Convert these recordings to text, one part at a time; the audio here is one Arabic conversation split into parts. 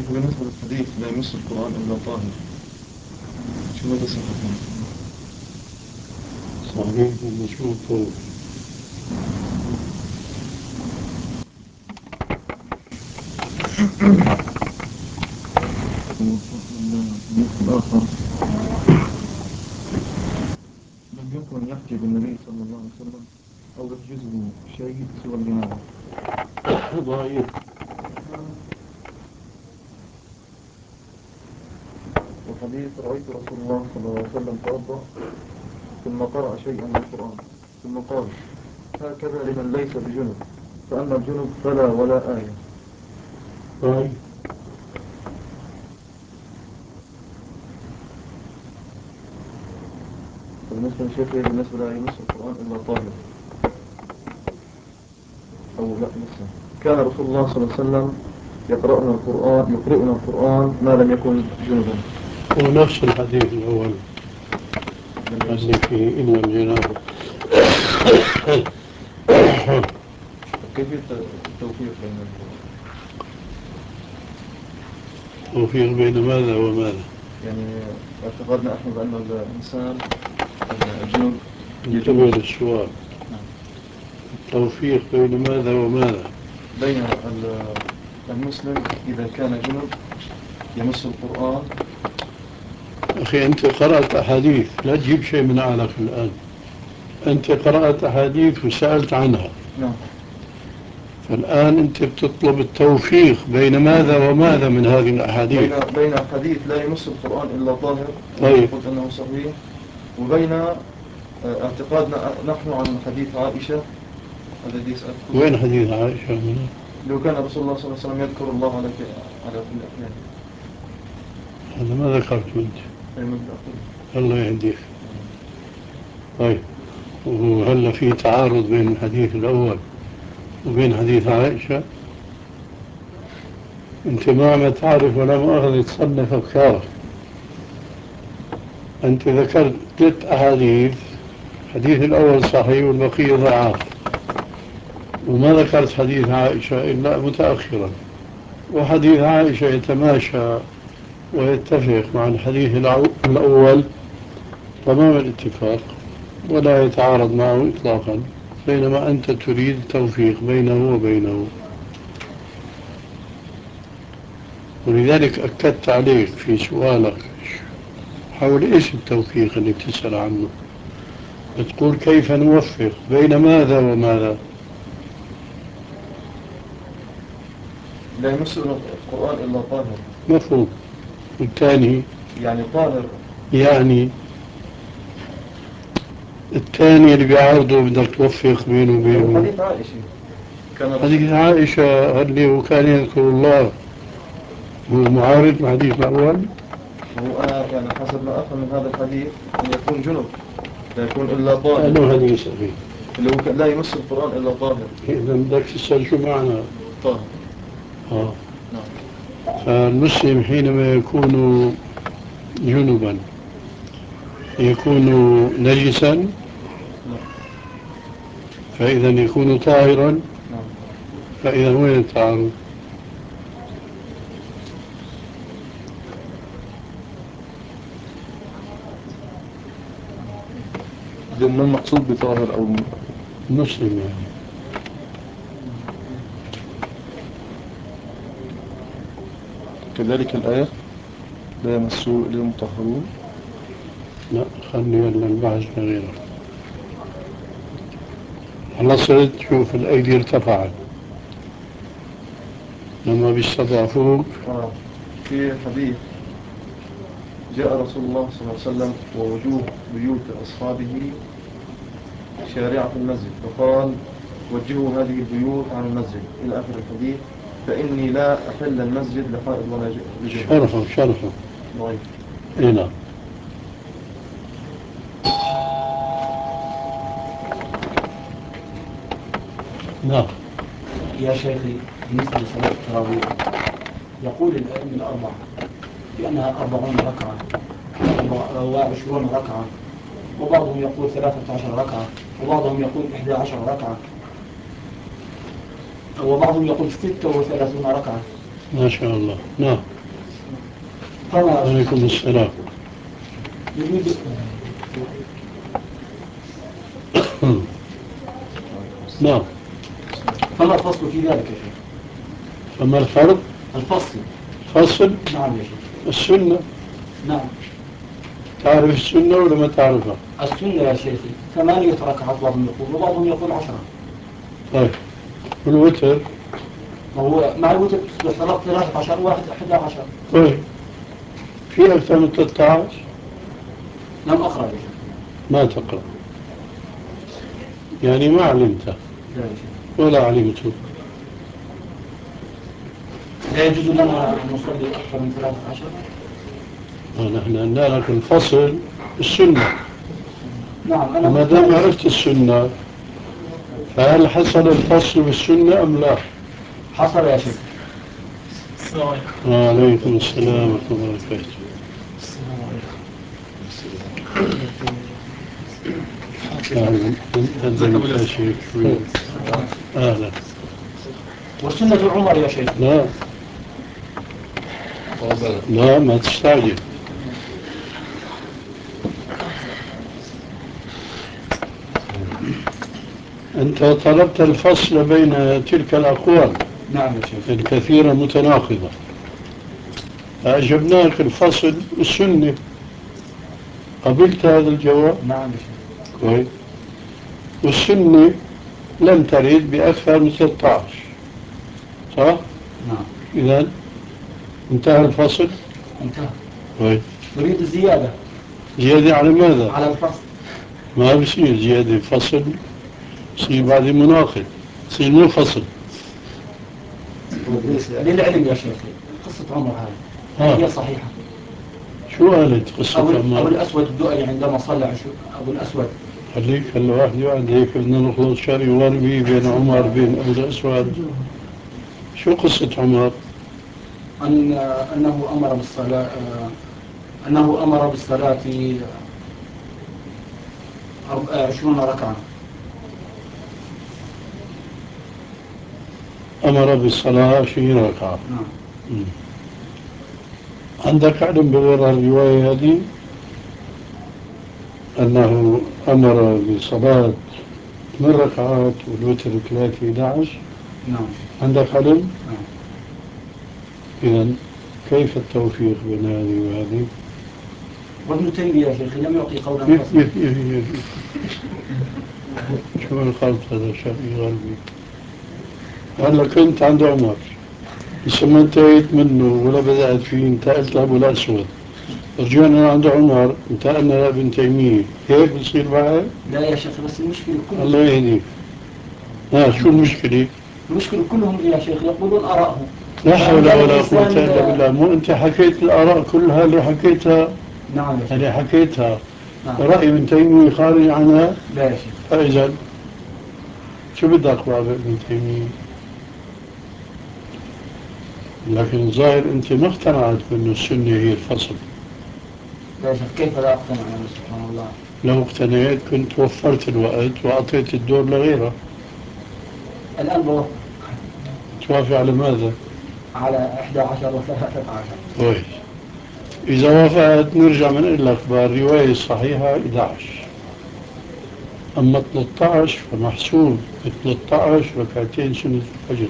بالنسبة للحديث لا يمس القرآن إلا طاهر، شو مدى صحته؟ صحيح ومضبوط. الحديث الآخر لم يكن يحجب النبي صلى الله عليه وسلم أو يحجزه شيء سوى الجنابة. ضعيف. وحديث رأيت رسول الله صلى الله عليه وسلم توضأ ثم قرأ شيئا من القرآن ثم قال هكذا لمن ليس بجنب، فأما الجنب فلا ولا آية. ضعيف. بالنسبة للشيخ بالنسبة لا يمس القرآن إلا طاهر أو لا مسه. كان رسول الله صلى الله عليه وسلم يقرأنا القرآن ما لم يكن جنبا. ونفس الحديث الأول اللي فيه إلا الجنابة. كيفية التوفيق بين توفيق بين ماذا وماذا؟ يعني اعتقدنا احنا بأن الإنسان الجنوب انتبه يجوز للسؤال. التوفيق بين ماذا وماذا؟ بين المسلم إذا كان جنوب يمس القرآن. أخي أنت قرأت أحاديث، لا تجيب شيء من عقلك الآن. أنت قرأت أحاديث وسألت عنها. نعم. فالآن أنت بتطلب التوفيق بين ماذا وماذا من هذه الأحاديث؟ بين حديث لا يمس القرآن إلا طاهر، طيب. قلت أنه صحيح، وبين اعتقادنا نحن عن حديث عائشة الذي سأذكره. وين حديث عائشة هنا؟ لو كان رسول الله صلى الله عليه وسلم يذكر الله على كل أحيان. هذا ما ذكرته أنت. الله يهديك. طيب، وهل في تعارض بين الحديث الأول وبين حديث عائشة؟ أنت ما تعرف ولا مؤاخذة تصنف أفكارك. أنت ذكرت 3 أحاديث، الحديث الأول صحيح والبقية ضعاف، وما ذكرت حديث عائشة إلا متأخرا، وحديث عائشة يتماشى ويتفق مع الحديث الأول تمام الاتفاق ولا يتعارض معه إطلاقا، بينما أنت تريد التوفيق بينه وبينه. ولذلك أكدت عليك في سؤالك حول إيش التوفيق اللي بتسأل عنه. بتقول كيف نوفق بين ماذا وماذا؟ لا يمس القرآن إلا طاهر. مفهوم. والثاني يعني طاهر، يعني الثاني اللي بيعارضه بدك توفق بينه وبينه. حديث عائشة حديث عائشة اللي هو كان يذكر الله هو معارض مع حديث الأول. هو أنا يعني حسب ما أفهم من هذا الحديث أن يكون جنب لا يكون إلا طاهر. أنه حديث أخي اللي هو لا يمس القرآن إلا طاهر. إذا بدك تسأل شو معنى طاهر. نعم. فالمسلم حينما يكون جنبا يكون نجسا. نعم. فإذا يكون طاهرا. نعم. فإذا وين التعارض؟ إذن ما المقصود بطاهر أو مسلم يعني. كذلك الآية لا يمسه إلا المطهرون. لا، خلي البحث لغيره. هلا صرت شوف الأيدي ارتفعت لما بيستضعفوك. في حديث جاء رسول الله صلى الله عليه وسلم ووجوه بيوت أصحابه شارعة المسجد فقال وجهوا هذه البيوت عن المسجد إلى آخر الحديث فإني لا أحل المسجد لحائض ولا لجنب. شرحه ضعيف. إيه نعم. نعم. يا شيخي بالنسبة لصلاة التراويح يقول الأئمة الأربعة بأنها 40 ركعة و20 ركعة، وبعضهم يقول 13 ركعة، وبعضهم يقول 11 ركعة، وبعضهم يقول 36 ركعة. ما شاء الله. نعم. فما عليكم السلام. يريد نعم. فما الفصل في ذلك يا شيخ؟ فما الفرق؟ الفصل. فصل نعم يا شيخ. السنة. نعم. تعرف السنة ولا ما تعرفها؟ السنة يا شيخي 8 ركعات بعضهم يقول وبعضهم يقول 10. طيب والوتر؟ وهو مع الوتر تصبح 13 واحد 11. طيب في أكثر من 13؟ لم أقرأ يا شيخ. ما تقرأ يعني ما علمت لا يا شيخ. ولا علمت. لا يجوز لنا أن نصلي أكثر من 13. نحن عندنا لك الفصل السنة. نعم وما دام عرفت السنة فهل حصل الفصل بالسنة أم لا؟ حصل يا شيخ. وعليكم السلام ورحمة الله وبركاته. أهلا يا شيخ. أهلا. والسنة عمر يا شيخ. لا لا ما تستعجل. أنت طلبت الفصل بين تلك الأقوال. نعم يا شيخ. الكثيرة متناقضة، فأجبناك الفصل السنة. قبلت هذا الجواب؟ نعم يا شيخ. كويس. والسنة لم ترد بأكثر من 16 صح؟ نعم. إذا انتهى الفصل. انتهى. كويس. نريد الزيادة. زيادة على ماذا؟ على الفصل. ما بصير زيادة فصل، يصير بعد مناقض، يصير منفصل. للعلم يا شيخ قصة عمر هذه هي صحيحة. شو قالت قصة أبو عمر؟ الأسود الدؤلي عندما صلى أبو الأسود. خليك هلا واحد يقعد هيك بدنا نخلص شرقي وغربي بين عمر بين أبو الأسود. شو قصة عمر؟ أنه أمر بالصلاة أنه أمر بالصلاة 20 ركعة. أمر بالصلاة 20 ركعة. نعم. عندك علم بغير الرواية هذه أنه أمر بصلاة 8 ركعات والوتر 3 11؟ نعم. عندك علم؟ نعم. إذا كيف التوفيق بين هذه وهذه؟ وابن تيمية يا شيخ لم يعطي قولا فصلا. شو الخلط هذا شرقي غربي؟ هلا كنت عند عمر لسه ما انتهيت منه ولا بدأت فيه، انتقلت لأبو الأسود، رجعنا عند عمر انتقلنا لابن تيمية، هيك بصير بعد؟ لا يا شيخ بس المشكلة الله يهديك. شو المشكلة؟ المشكلة كلهم يا شيخ يقولون آرائهم. لا حول ولا قوة إلا بالله. مو أنت حكيت الآراء كلها اللي حكيتها؟ نعم يا شيخ. اللي حكيتها نعم. رأي ابن تيمية خارج عنها؟ لا يا شيخ. فإذا شو بدك بعد ابن تيمية؟ لكن الظاهر أنت ما اقتنعت بأن السنة هي الفصل. لا يا شيخ كيف لا أقتنع أنا سبحان الله. لو اقتنعت كنت وفرت الوقت وأعطيت الدور لغيرها. الآن بوفر. توافق على ماذا؟ على 11 و13. كويس. إذا وافقت نرجع بنقول لك بالرواية الصحيحة 11، أما 13 فمحسوب 13 ركعتين سنة الفجر.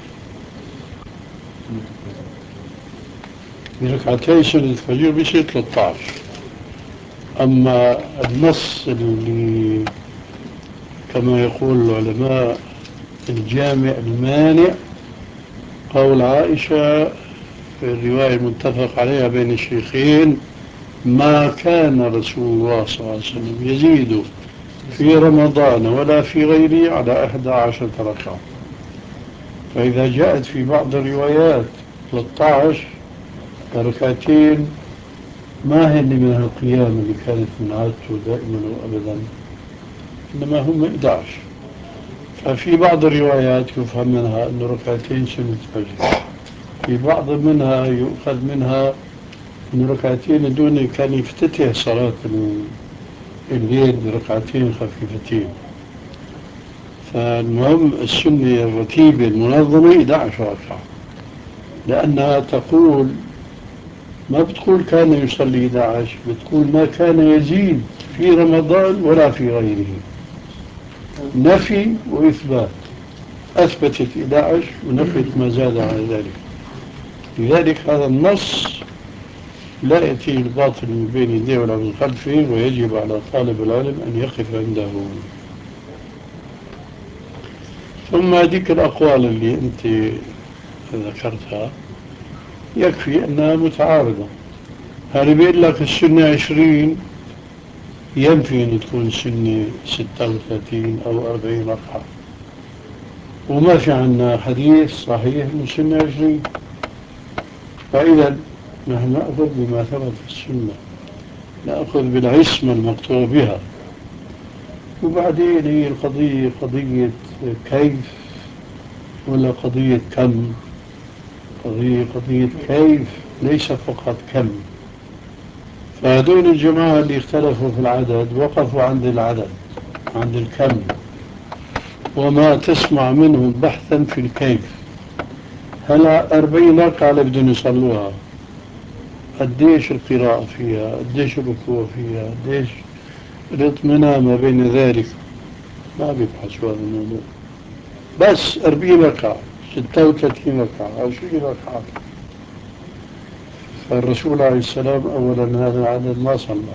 بركعتين سنة الفجر بيصير 13. أما النص اللي كما يقول العلماء الجامع المانع قول عائشة في الرواية المتفق عليها بين الشيخين: ما كان رسول الله صلى الله عليه وسلم يزيد في رمضان ولا في غيره على 11 ركعة. فإذا جاءت في بعض الروايات 13 ركعتين ما هن من القيام اللي كانت من عادته دائما وأبدا، إنما هم 11. ففي بعض الروايات يفهم منها أن ركعتين سنة فجر، في بعض منها يؤخذ منها أن ركعتين دون كان يفتتح صلاة الليل بركعتين خفيفتين. فالمهم السنة الرتيبة المنظمة 11 ركعة، لأنها تقول ما بتقول كان يصلي 11، بتقول ما كان يزيد في رمضان ولا في غيره. نفي وإثبات، أثبتت 11 ونفت ما زاد على ذلك. لذلك هذا النص لا يأتي الباطل من بين يديه ولا من خلفه، ويجب على طالب العلم أن يقف عنده. ثم هذيك الأقوال اللي أنت ذكرتها يكفي أنها متعارضة. هذا بيقول لك السنة 20، ينفي أن تكون السنة 36 أو 40 ركعة، وما في عنا حديث صحيح من السنة 20. فإذا نحن نأخذ بما ثبت في السنة، نأخذ بالعصمة المقطوع بها. وبعدين هي القضية قضية كيف ولا قضية كم؟ قضية كيف، ليس فقط كم. فهذول الجماعة اللي اختلفوا في العدد وقفوا عند العدد، عند الكم، وما تسمع منهم بحثا في الكيف. هلا 40 ركعة اللي بدهم يصلوها، قديش القراءة فيها، قديش الركوع فيها، قديش الاطمئنان ما بين ذلك، ما بيبحثوا هذا الموضوع. بس 40 ركعة، 36 ركعة، 20 ركعة. فالرسول عليه السلام أولا هذا العدد ما صلى،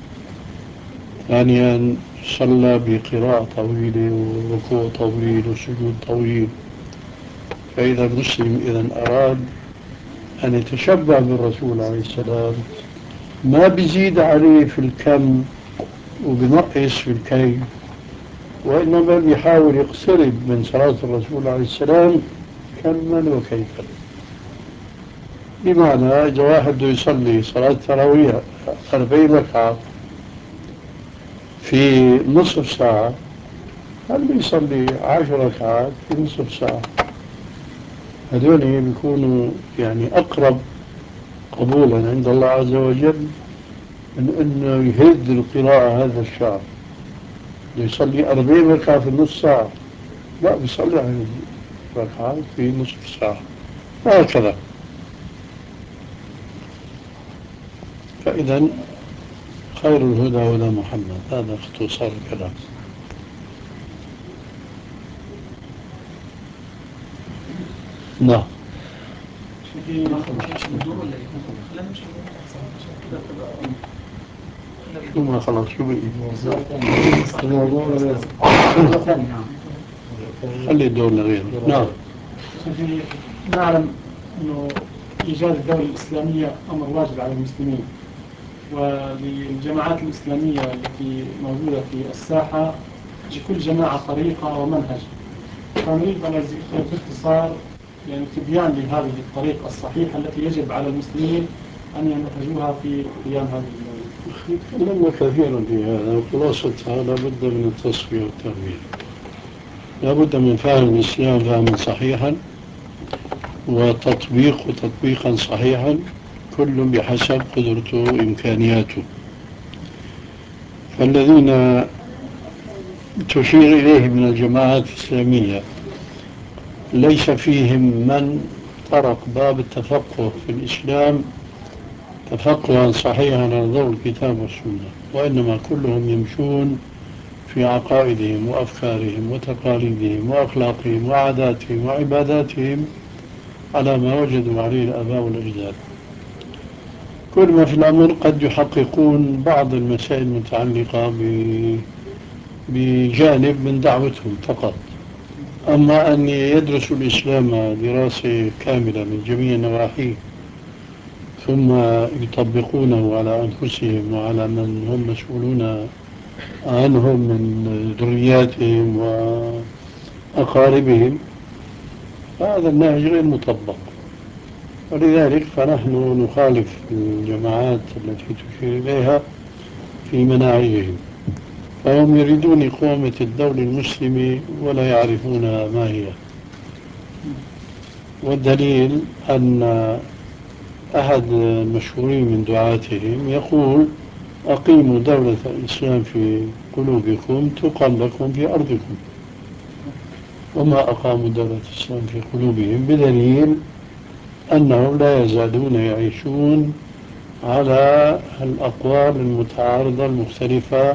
ثانيا صلى بقراءة طويلة وركوع طويل وسجود طويل. فإذا المسلم إذا أراد أن يتشبه بالرسول عليه السلام ما بيزيد عليه في الكم وبنقص في الكيف، وإنما بيحاول يقترب من صلاة الرسول عليه السلام كما وكيفا. بمعنى إذا واحد بده يصلي صلاة تراويح 40 ركعة في نصف ساعة، هل بيصلي 10 ركعات في نصف ساعة؟ هذول بيكونوا يعني أقرب قبولا عند الله عز وجل من أنه يهد القراءة هذا الشعب. يصلي 40 ركعة في نصف ساعة، لا، بيصلي عن ركعات في نصف ساعة، وهكذا. فإذا خير الهدى هدى محمد، هذا اختصار الكلام. نعم. شو ما خلاص شو بقي؟ خلي الدور لغيره. نعم. نعلم أنه إيجاد الدولة الإسلامية أمر واجب على المسلمين، وللجماعات الإسلامية التي موجودة في الساحة لكل جماعة طريقة ومنهج. فنريد أن باختصار يعني تبيان لهذه الطريقة الصحيحة التي يجب على المسلمين أن ينهجوها في قيام هذه الدولة. تكلمنا كثيرا في هذا، وخلاصتها لابد من التصفية والتربية. لابد من فهم الإسلام فهما صحيحا، وتطبيقا صحيحا، كل بحسب قدرته وإمكانياته. فالذين تشير إليه من الجماعات الإسلامية ليس فيهم من طرق باب التفقه في الإسلام تفقها صحيحا على ضوء الكتاب والسنة، وإنما كلهم يمشون في عقائدهم وأفكارهم وتقاليدهم وأخلاقهم وعاداتهم وعباداتهم على ما وجدوا عليه الآباء والأجداد. كل ما في الأمر قد يحققون بعض المسائل المتعلقة بجانب من دعوتهم فقط، أما أن يدرسوا الإسلام دراسة كاملة من جميع نواحيه ثم يطبقونه على أنفسهم وعلى من هم مسؤولون عنهم من ذرياتهم وأقاربهم، فهذا النهج غير مطبق. ولذلك فنحن نخالف الجماعات التي تشير إليها في مناهجهم، فهم يريدون إقامة الدولة المسلمة ولا يعرفون ما هي. والدليل أن أحد المشهورين من دعاتهم يقول: أقيموا دولة الإسلام في قلوبكم تقم لكم في أرضكم. وما أقاموا دولة الإسلام في قلوبهم، بدليل أنهم لا يزالون يعيشون على الأقوال المتعارضة المختلفة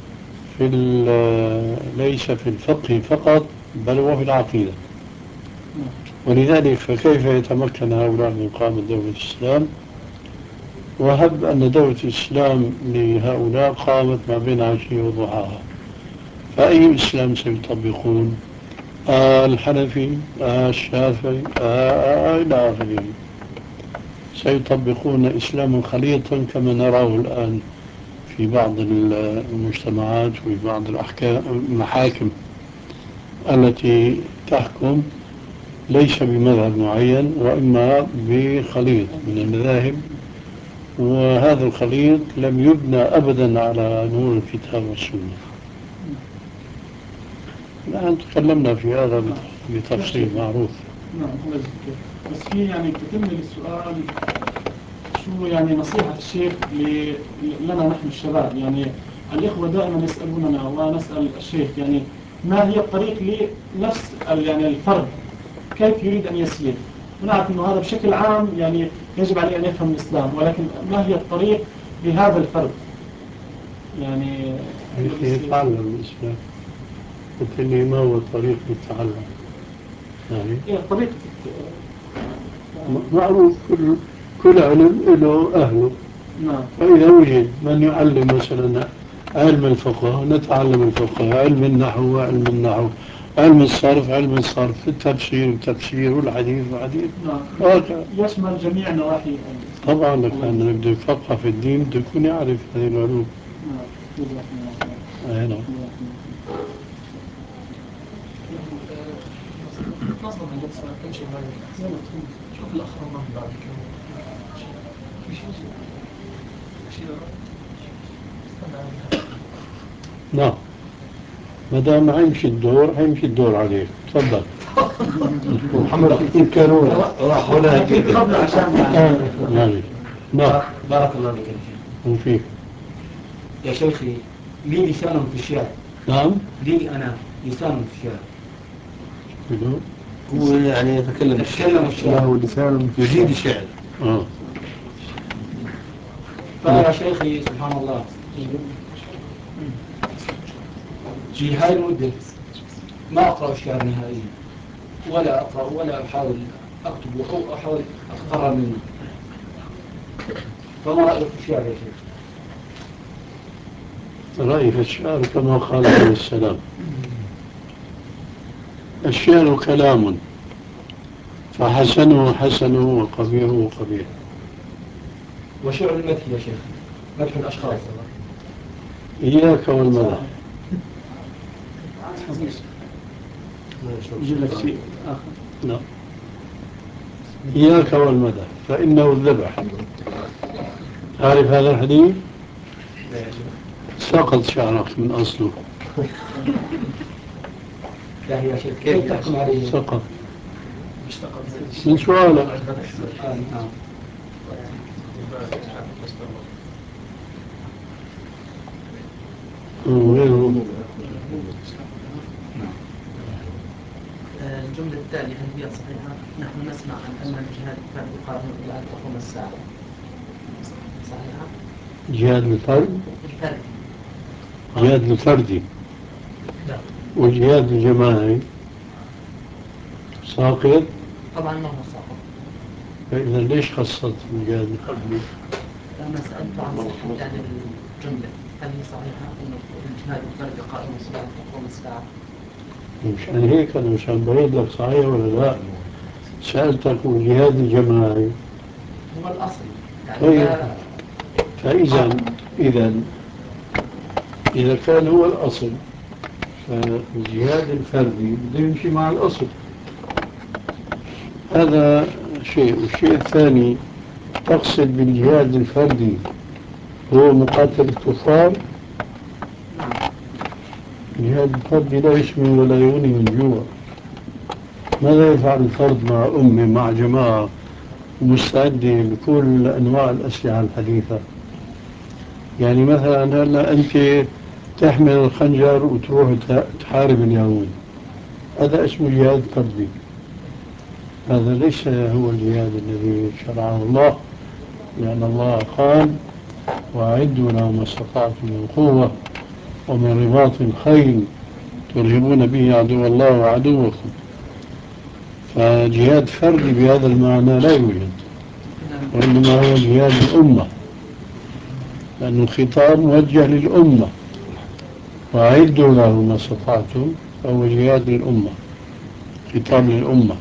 ليس في الفقه فقط بل وفي العقيدة. ولذلك فكيف يتمكن هؤلاء من إقامة دولة الإسلام؟ وهب أن دولة الإسلام لهؤلاء قامت ما بين عشية وضحاها، فأي إسلام سيطبقون؟ الحنفي، الشافعي، إلى آخره. سيطبقون إسلاما خليطا كما نراه الآن في بعض المجتمعات وفي بعض المحاكم التي تحكم ليس بمذهب معين وإما بخليط من المذاهب، وهذا الخليط لم يبنى أبدا على نور الكتاب والسنة. نحن تكلمنا في هذا بتفصيل معروف. نعم الله يجزيك. بس في يعني تكمل السؤال، شو يعني نصيحة الشيخ لنا نحن الشباب؟ يعني الإخوة دائما يسألوننا ونسأل الشيخ يعني ما هي الطريق لنفس يعني الفرد كيف يريد أن يسير؟ ونعرف أنه هذا بشكل عام يعني يجب عليه أن يفهم الإسلام، ولكن ما هي الطريق لهذا الفرد؟ يعني يتعلم الإسلام. قلت لي ما هو الطريق للتعلم؟ يعني طريق معروف، كل علم له أهله. نعم. فإذا وجد من يعلم مثلا علم الفقه نتعلم الفقه، علم النحو علم النحو، علم الصرف علم الصرف، التفسير والتفسير، والحديث والحديث. نعم. يشمل جميع نواحي. طبعا لأن بده يفقه في الدين بده يكون يعرف هذه العلوم. نعم. نعم. نظم الجلسة كم شيء هاي شوف الأخ رمضان بعد كم نعم. ما دام هيمشي الدور هيمشي الدور عليك. تفضل. محمد كانوا راح ولا قبل عشان يعني. نعم. بارك الله فيك يا شيخ. وفيك يا شيخي لي لسان في الشارع. نعم. لي أنا لسان في الشارع. هو يعني يتكلم الشعر، له لسان يجيد الشعر. فيا شيخي سبحان الله في هاي المدة ما أقرأ الشعر نهائيا، ولا أقرأ ولا أحاول أكتب أو أحاول أتقرأ منه. فما رأيك في الشعر يا شيخ؟ رأيي في الشعر كما قال عليه السلام: الشعر كلام فحسنه حسن وقبيحه قبيح. وشعر المدح يا شيخ، مدح الأشخاص. إياك والمدح. لا. إياك والمدح فإنه الذبح. تعرف هذا الحديث؟ سقط شعرك من أصله. لا يا شيخ كيف تحكم عليه؟ سقط من سؤالك. الجملة التالية هل هي صحيحة؟ نحن نسمع عن أن الجهاد الفردي قائم إلى أن تقوم الساعة. صحيحة؟ جهاد الفرد؟ الفردي. جهاد الفردي. لا. والجهاد الجماعي ساقط؟ طبعا ما هو ساقط. فإذا ليش خصصت الجهاد الفردي؟ أنا سألت عن صحة هذه الجملة، هل هي صحيحة أن الجهاد الفردي قائم إلى أن تقوم الساعة؟ مشان هيك أنا مشان بريد لك صحيح ولا لا؟ سألتك والجهاد الجماعي هو الأصل يعني. طيب. فإذا إذا كان هو الأصل فالجهاد الفردي بده يمشي مع الأصل. هذا شيء. والشيء الثاني، تقصد بالجهاد الفردي هو مقاتل الكفار؟ الجهاد الفردي لا يشمل ولا يغني من جوع. ماذا يفعل الفرد مع أمه مع جماعة مستعدة بكل أنواع الأسلحة الحديثة؟ يعني مثلا هلا أنت تحمل الخنجر وتروح تحارب اليهود، هذا اسمه جهاد فردي. هذا ليس هو الجهاد الذي شرعه الله. لأن الله قال وأعدوا لهم ما استطعتم من قوة ومن رباط الخيل ترهبون به عدو الله وعدوكم. فجهاد فردي بهذا المعنى لا يوجد، وإنما هو جهاد الأمة، لأن الخطاب موجه للأمة، وأعدوا له ما استطعتم، فهو جهاد للأمة، خطاب للأمة.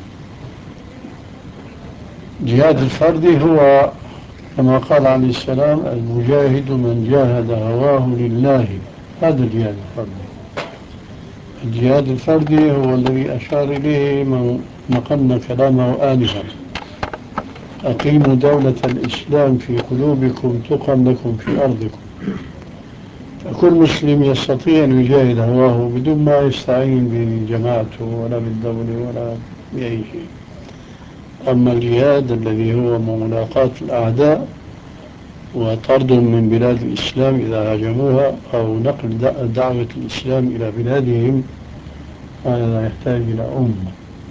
جهاد الفردي هو كما قال عليه السلام المجاهد من جاهد هواه لله، هذا الجهاد الفردي. الجهاد الفردي هو الذي أشار إليه من نقلنا كلامه آنفا: أقيموا دولة الإسلام في قلوبكم تقم لكم في أرضكم. فكل مسلم يستطيع أن يجاهد هواه بدون ما يستعين بجماعته ولا بالدولة ولا بأي شيء. أما الجهاد الذي هو ملاقاة الأعداء وطردهم من بلاد الإسلام إذا هاجموها أو نقل دعوة الإسلام إلى بلادهم، هذا يحتاج إلى أمة.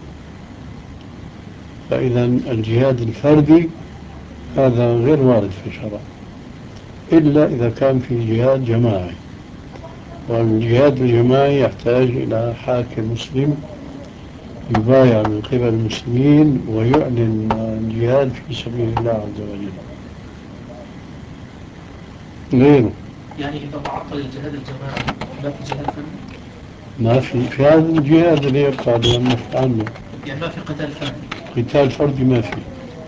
فإذا الجهاد الفردي هذا غير وارد في الشرع إلا إذا كان في جهاد جماعي، والجهاد الجماعي يحتاج إلى حاكم مسلم يبايع من قبل المسلمين ويعلن الجهاد في سبيل الله عز وجل. غيره يعني إذا تعطل الجهاد الجماعي ما في جهاد فردي؟ ما في هذا الجهاد اللي يبقى لما في عنه يعني ما في قتال فردي؟ قتال فردي ما في.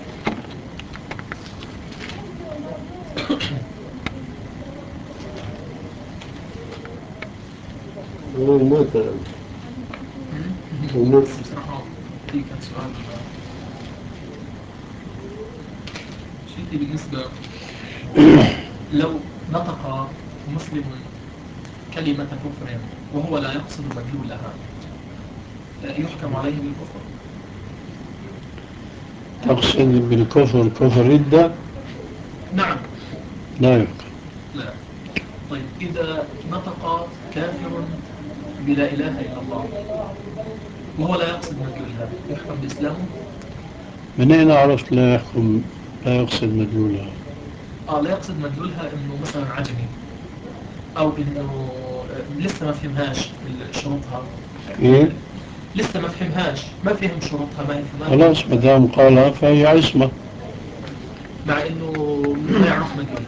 الموت بصراحة في كان سؤال شيء بالنسبة لو نطق مسلم كلمة كفر وهو لا يقصد مدلولها يحكم عليه بالكفر؟ تقصد بالكفر كفر ردة؟ نعم. لا يحكم. لا. طيب إذا نطق كافر بلا إله إلا الله وهو لا يقصد مدلولها يحكم بإسلامه؟ من أين عرفت لا يحكم لا يقصد مدلولها؟ لا يقصد مدلولها إنه مثلا عجمي أو إنه لسه ما فهمهاش شروطها. إيه؟ لسه ما فهمهاش، ما فهم شروطها، ما يفهمها. خلاص ما دام قالها فهي عصمة. مع إنه ما يعرف مدلولها.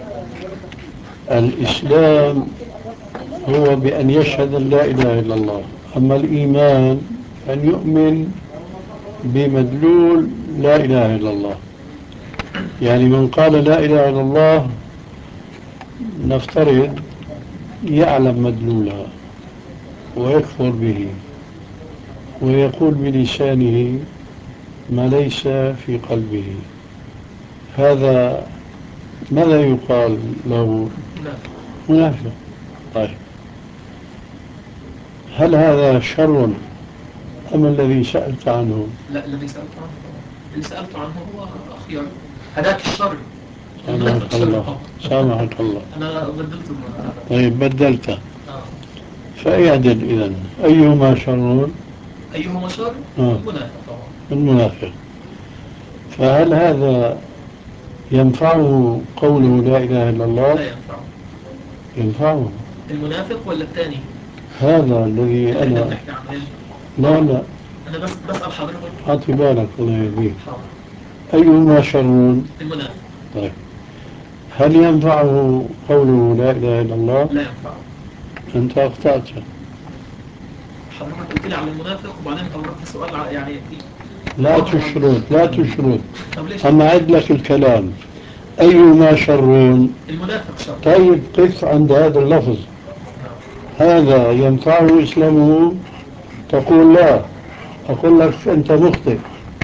الإسلام هو بأن يشهد أن لا إله إلا الله، أما الإيمان أن يؤمن بمدلول لا إله إلا الله. يعني من قال لا إله إلا الله نفترض يعلم مدلولها ويكفر به ويقول بلسانه ما ليس في قلبه، هذا ماذا يقال له؟ منافق. طيب هل هذا شر أم الذي سألت عنه؟ لا، الذي سألت عنه اللي سألت عنه هو أخير هذاك الشر. سامحك الله سامحك الله. أنا بدلته هذا. طيب بدلته. فاعدل إذن أيهما شر؟ أيهما شر؟ المنافق طبعا. المنافق. فهل هذا ينفعه قوله لا إله إلا الله؟ لا ينفعه. ينفعه المنافق ولا الثاني؟ هذا الذي اللي أنا بتحكي عنه. لا أنا بس بسأل حضرتك. أعطي بالك الله يهديك. حاضر. أيهما شر؟ المنافق. طيب هل ينفعه قوله لا إله إلا الله؟ لا ينفعه. أنت أخطأت. حضرتك قلت لي على المنافق وبعدين أوردت سؤال يعني لا تشرط لا تشرط. طب ليش؟ أما أعد لك الكلام. أيهما شر؟ المنافق شر. طيب قف عند هذا اللفظ. هذا ينفعه إسلامه؟ تقول لا. أقول لك أنت مخطئ.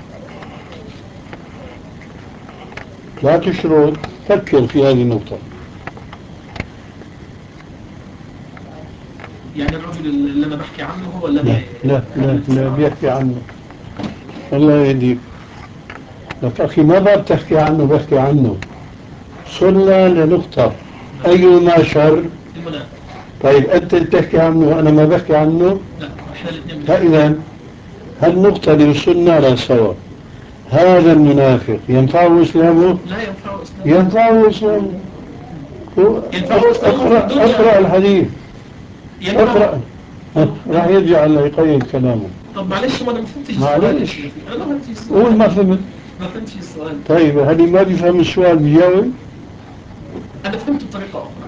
لا تشرط. فكر في هذه النقطة. يعني الرجل اللي أنا بحكي عنه هو الذي لا بيحكي عنه. الله يهديك. لك أخي ما بتحكي عنه بحكي عنه. صرنا لنقطة أيهما شر؟ المنافق. طيب أنت بتحكي عنه وأنا ما بحكي عنه. لا إحنا الاثنين. فإذا هالنقطة اللي وصلنا لها سوا هذا المنافق ينفعه إسلامه؟ لا ينفع إسلام. ينفعه إسلامه. ينفعه إسلامه في الدنيا. اقرأ الحديث، ينفع. اقرأ. راح يرجع يقيد كلامه. طب معلش، ما أنا ما فهمتش السؤال. معلش. أنا ما فهمتش السؤال. قول ما فهمت. ما فهمتش السؤال. طيب هل ما بيفهم السؤال بيجاوب؟ أنا فهمته بطريقة أخرى.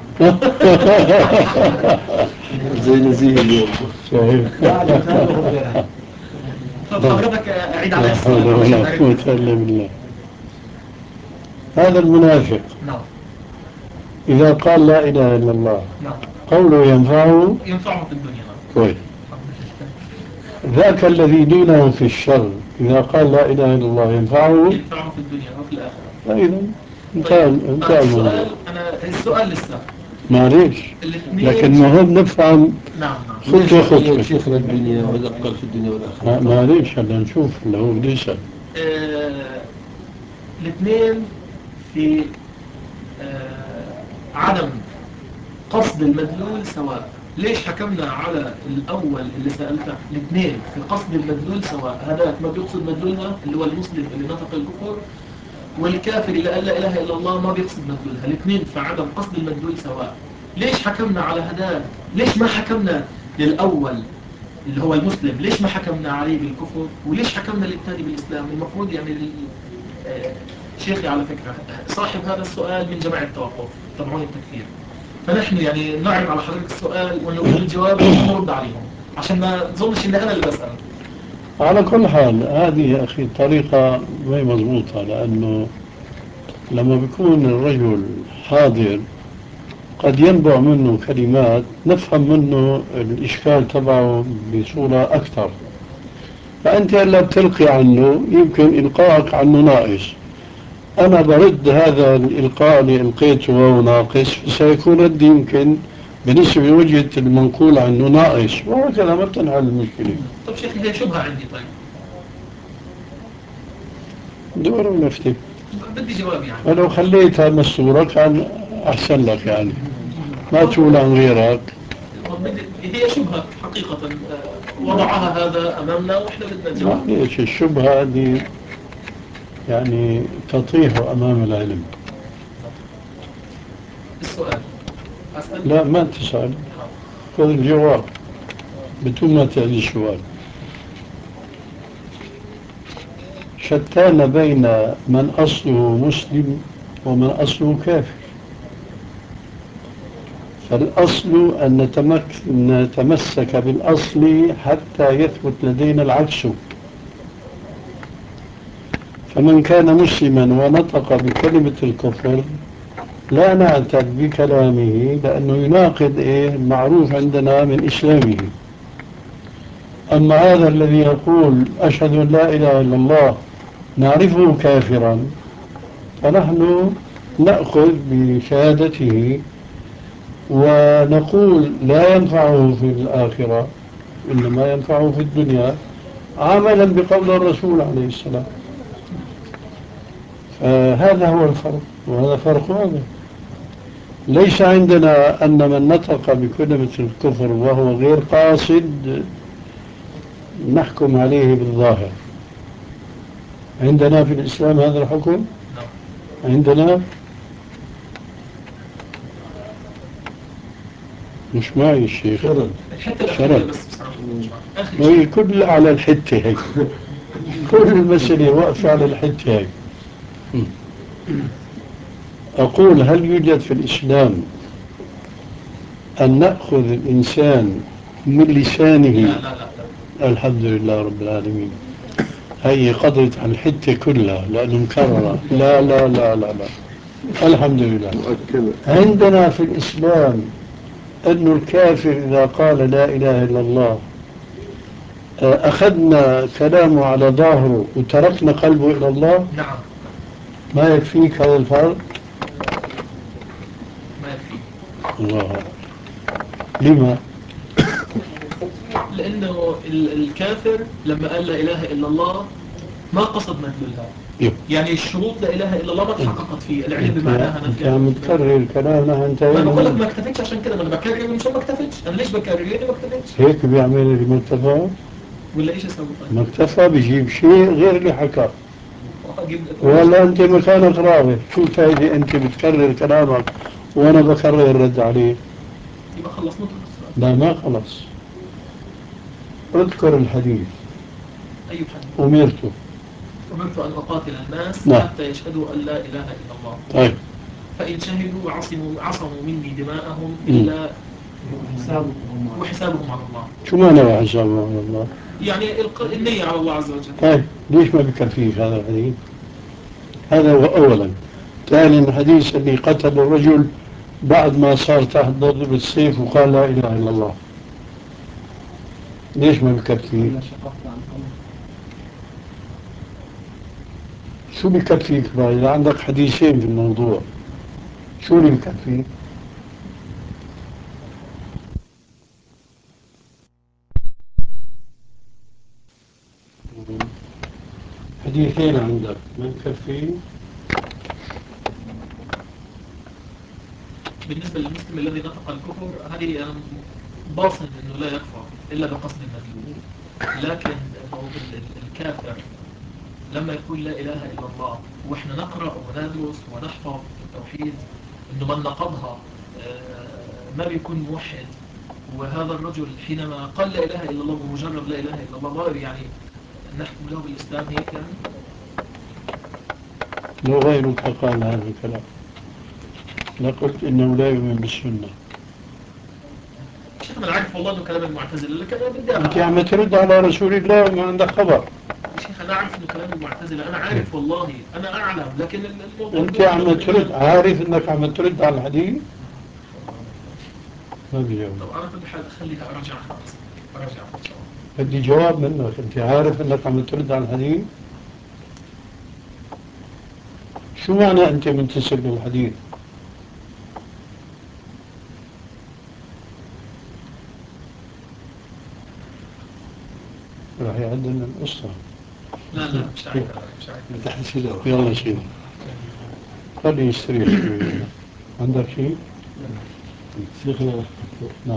زي نزيه اليوم. صحيح. لا مثاله غيرها. طب حضرتك أعيد على لا حول السؤال ولا عشان قوة أعرف. إلا بالله. هذا المنافق نعم. إذا قال لا إله إلا الله نعم. قوله ينفعه؟ ينفعه في الدنيا. نعم. كويس. ذاك الذي دونه في الشر إذا قال لا إله إلا الله ينفعه؟ ينفعه في الدنيا وفي الآخرة. فإذا انتهى طيب الموضوع. السؤال لسه. معليش، الاثنين. لكن ما هو بنفهم نعم. نعم. ليش خطوة قيد خطوة. شيخنا الدنيا ولا قال في الدنيا والآخرة؟ معليش هلا نشوف اللي هو بده يسأل. الاثنين في عدم قصد المدلول سواء. ليش حكمنا على الأول اللي سألته؟ الاثنين في قصد المدلول سواء. هذاك ما بيقصد مدلولها اللي هو المسلم اللي نطق الكفر، والكافر اللي قال لا إله إلا الله ما بيقصد مدلولها. الاثنين في عدم قصد المدلول سواء. ليش حكمنا على هذاك؟ ليش ما حكمنا للأول اللي هو المسلم؟ ليش ما حكمنا عليه بالكفر؟ وليش حكمنا للثاني بالإسلام؟ المفروض يعني شيخي على فكرة صاحب هذا السؤال من جماعة التوقف تبعون التكفير، فنحن يعني نعرض على حضرتك السؤال ونريد الجواب ونرد عليهم عشان ما تظنش ان انا اللي بسأل. على كل حال هذه يا أخي طريقة ما هي مضبوطة، لأنه لما بيكون الرجل حاضر قد ينبع منه كلمات نفهم منه الإشكال تبعه بصورة أكثر، فأنت هلا بتلقي عنه يمكن إلقائك عنه ناقص، أنا برد هذا الإلقاء اللي ألقيته وهو ناقص، فسيكون ردي يمكن بالنسبة لوجهة المنقول عنه ناقص، وهكذا ما بتنحل المشكلة. طب شيخي هي شبهة عندي. طيب دور ونفتي، بدي جواب يعني. ولو خليتها مستورة كان أحسن لك يعني، ما تقول عن غيرك. هي شبهة حقيقة. وضعها هذا أمامنا وإحنا بدنا الجواب. معليش الشبهة دي يعني تطيح أمام العلم. السؤال أسأل؟ لا ما تسأل، خذ الجواب بدون ما تعيد السؤال. شتان بين من أصله مسلم ومن أصله كافر. فالأصل أن نتمسك بالأصل حتى يثبت لدينا العكس. فمن كان مسلما ونطق بكلمة الكفر لا نعتد بكلامه لأنه يناقض المعروف عندنا من إسلامه. أما هذا الذي يقول أشهد أن لا إله إلا الله نعرفه كافرا، فنحن نأخذ بشهادته ونقول لا ينفعه في الآخرة إنما ينفعه في الدنيا، عملا بقول الرسول عليه السلام. فهذا هو الفرق، وهذا فرق واضح. ليس عندنا أن من نطق بكلمة الكفر وهو غير قاصد نحكم عليه بالظاهر. عندنا في الإسلام هذا الحكم؟ عندنا مش معي الشيخ الحتة الأخيرة شرط، بس بصراحة آخر وهي شيء. كل على الحتة هيك، كل المسألة واقفة على الحتة هيك. أقول هل يوجد في الإسلام أن نأخذ الإنسان من لسانه؟ لا لا لا لا. الحمد لله رب العالمين. هي قضيت عن الحتة كلها لأنه مكررة. لا لا لا لا لا، الحمد لله. عندنا في الإسلام أن الكافر إذا قال لا إله إلا الله أخذنا كلامه على ظاهره وتركنا قلبه إلى الله. نعم. ما يكفيك هذا الفرق؟ ما يكفي. الله. لما؟ لأنه الكافر لما قال لا إله إلا الله ما قصد مدلولها. يعني الشروط لا إله إلا الله ما تحققت فيه. العلم بمعناها أنت عم تكرر الكلام نحن انتهينا. ما بقول لك ما اكتفيتش عشان كده، ما انا بكرر مش ما اكتفيتش. انا ليش بكرر؟ لاني ما اكتفيتش. هيك بيعمل اللي ما اكتفى؟ ولا ايش اسوي؟ طيب ما اكتفى بيجيب شيء غير اللي حكاه. أجيب ولا أنت مكانك رابط؟ شو الفائدة أنت بتكرر كلامك وأنا بكرر الرد عليه؟ يبقى خلصنا السؤال. لا ما خلص. اذكر الحديث. أي حديث؟ أمرت. أمرت أن أقاتل الناس نعم. حتى يشهدوا أن لا إله إلا الله. طيب. فإن شهدوا عصموا مني دماءهم إلا وحسابهم على الله. شو معنى وحسابهم على الله؟ يعني النية على الله عز وجل. طيب ليش ما بكفيك هذا الحديث؟ هذا هو أولا. ثانيا الحديث اللي قتل الرجل بعد ما صار تحت ضرب السيف وقال لا إله إلا الله، ليش ما بكفيك؟ شو بكفيك بقى إذا عندك حديثين في الموضوع؟ شو اللي بكفيك؟ حديثين عندك ما بكفي؟ بالنسبة للمسلم الذي نطق الكفر هذه أنا باصن أنه لا يكفر إلا بقصد المدلول. لكن الكافر لما يقول لا إله إلا الله وإحنا نقرأ وندرس ونحفظ التوحيد إنه من نقضها ما بيكون موحد. وهذا الرجل حينما قال لا إله إلا الله بمجرد لا إله إلا الله يعني نحكم له بالإسلام هيك يعني. لو غيرك قال هذا الكلام لقلت إنه لا يؤمن بالسنة. شيخ أنا عارف والله إنه كلام المعتزلة لكن أنا بدي أنت عم ترد على رسول الله وما عندك خبر. شيخ أنا أعرف إنه كلام المعتزلة، أنا عارف والله أنا أعلم، لكن الموضوع أنت عم ترد، عارف إنك عم ترد على الحديث؟ ما بجاوب. طب أنا كنت حابب أخليها أراجع إن شاء الله. بدي جواب منك، أنت عارف إنك عم ترد على الحديث؟ شو معنى أنت منتسب للحديث؟ راح يعد لنا القصة. لا مش عارف مش عارف. يلا سيدي خليه يستريح شوي. عندك شيء؟ شيخنا نعم.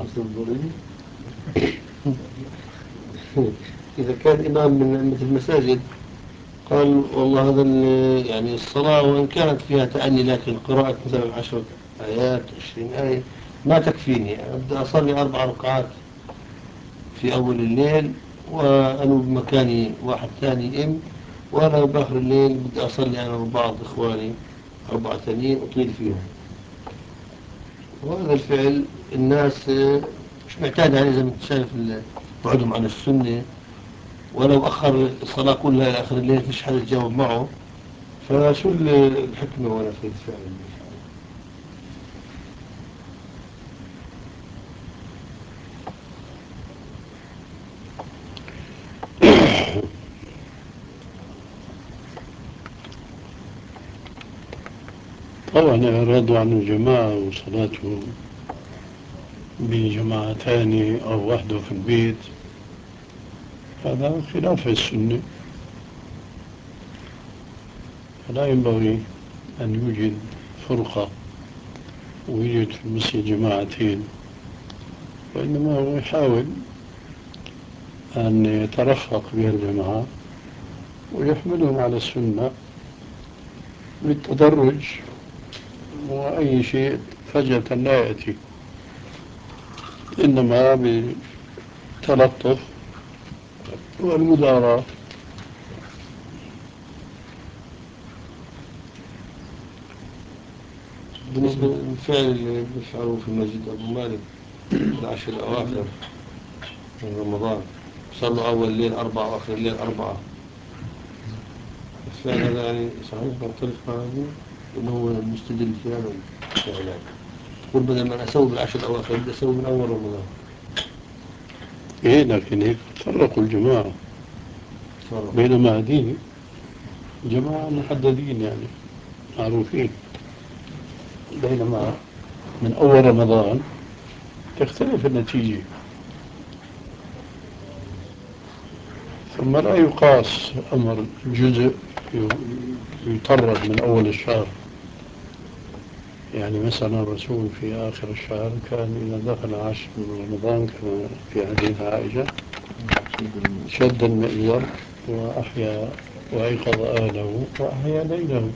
إذا كان إمام من أئمة المساجد قال والله هذا يعني الصلاة وإن كانت فيها تأني لكن قراءة مثلا 10 آيات 20 آية ما تكفيني، أبدأ أصلي 4 ركعات في أول الليل وأنا بمكاني واحد ثاني وأنا بآخر الليل بدي أصلي أنا وبعض إخواني 4 ثانيين أطيل فيهم. وهذا الفعل الناس مش معتاد عليه زي ما أنت شايف بعدهم عن السنة، ولو أخر الصلاة كلها إلى آخر الليل فيش حدا يجاوب معه. فشو الحكمة ولا في الفعل؟ طبعا إعراضه عن الجماعة وصلاته بجماعتان أو وحده في البيت هذا خلاف السنة، فلا ينبغي أن يوجد فرقة ويوجد في المسجد جماعتين، وإنما هو يحاول أن يترفق بها الجماعة ويحملهم على السنة بالتدرج، وأي شيء فجأة لا يأتي، إنما بالتلطف والمداراة. بالنسبة للفعل اللي بيفعلوه في مسجد أبو مالك العشر الأواخر من رمضان، صلوا أول الليل 4 وآخر الليل 4، الفعل هذا يعني صحيح مختلف مع هذه إنه هو المستدل في هذا الفعل؟ تقول بدل ما أنا أسوي بالعشر الأواخر بدي أسوي من أول رمضان. إيه لكن هيك فرقوا الجماعة، بينما هذه جماعة محددين يعني معروفين، بينما من أول رمضان تختلف النتيجة. ثم لا يقاس أمر جزء يطرد من أول الشهر، يعني مثلا الرسول في آخر الشهر كان إذا دخل 10 من رمضان كما في حديث عائشة شد المئزر وأحيا وأيقظ أهله وأحيا ليله.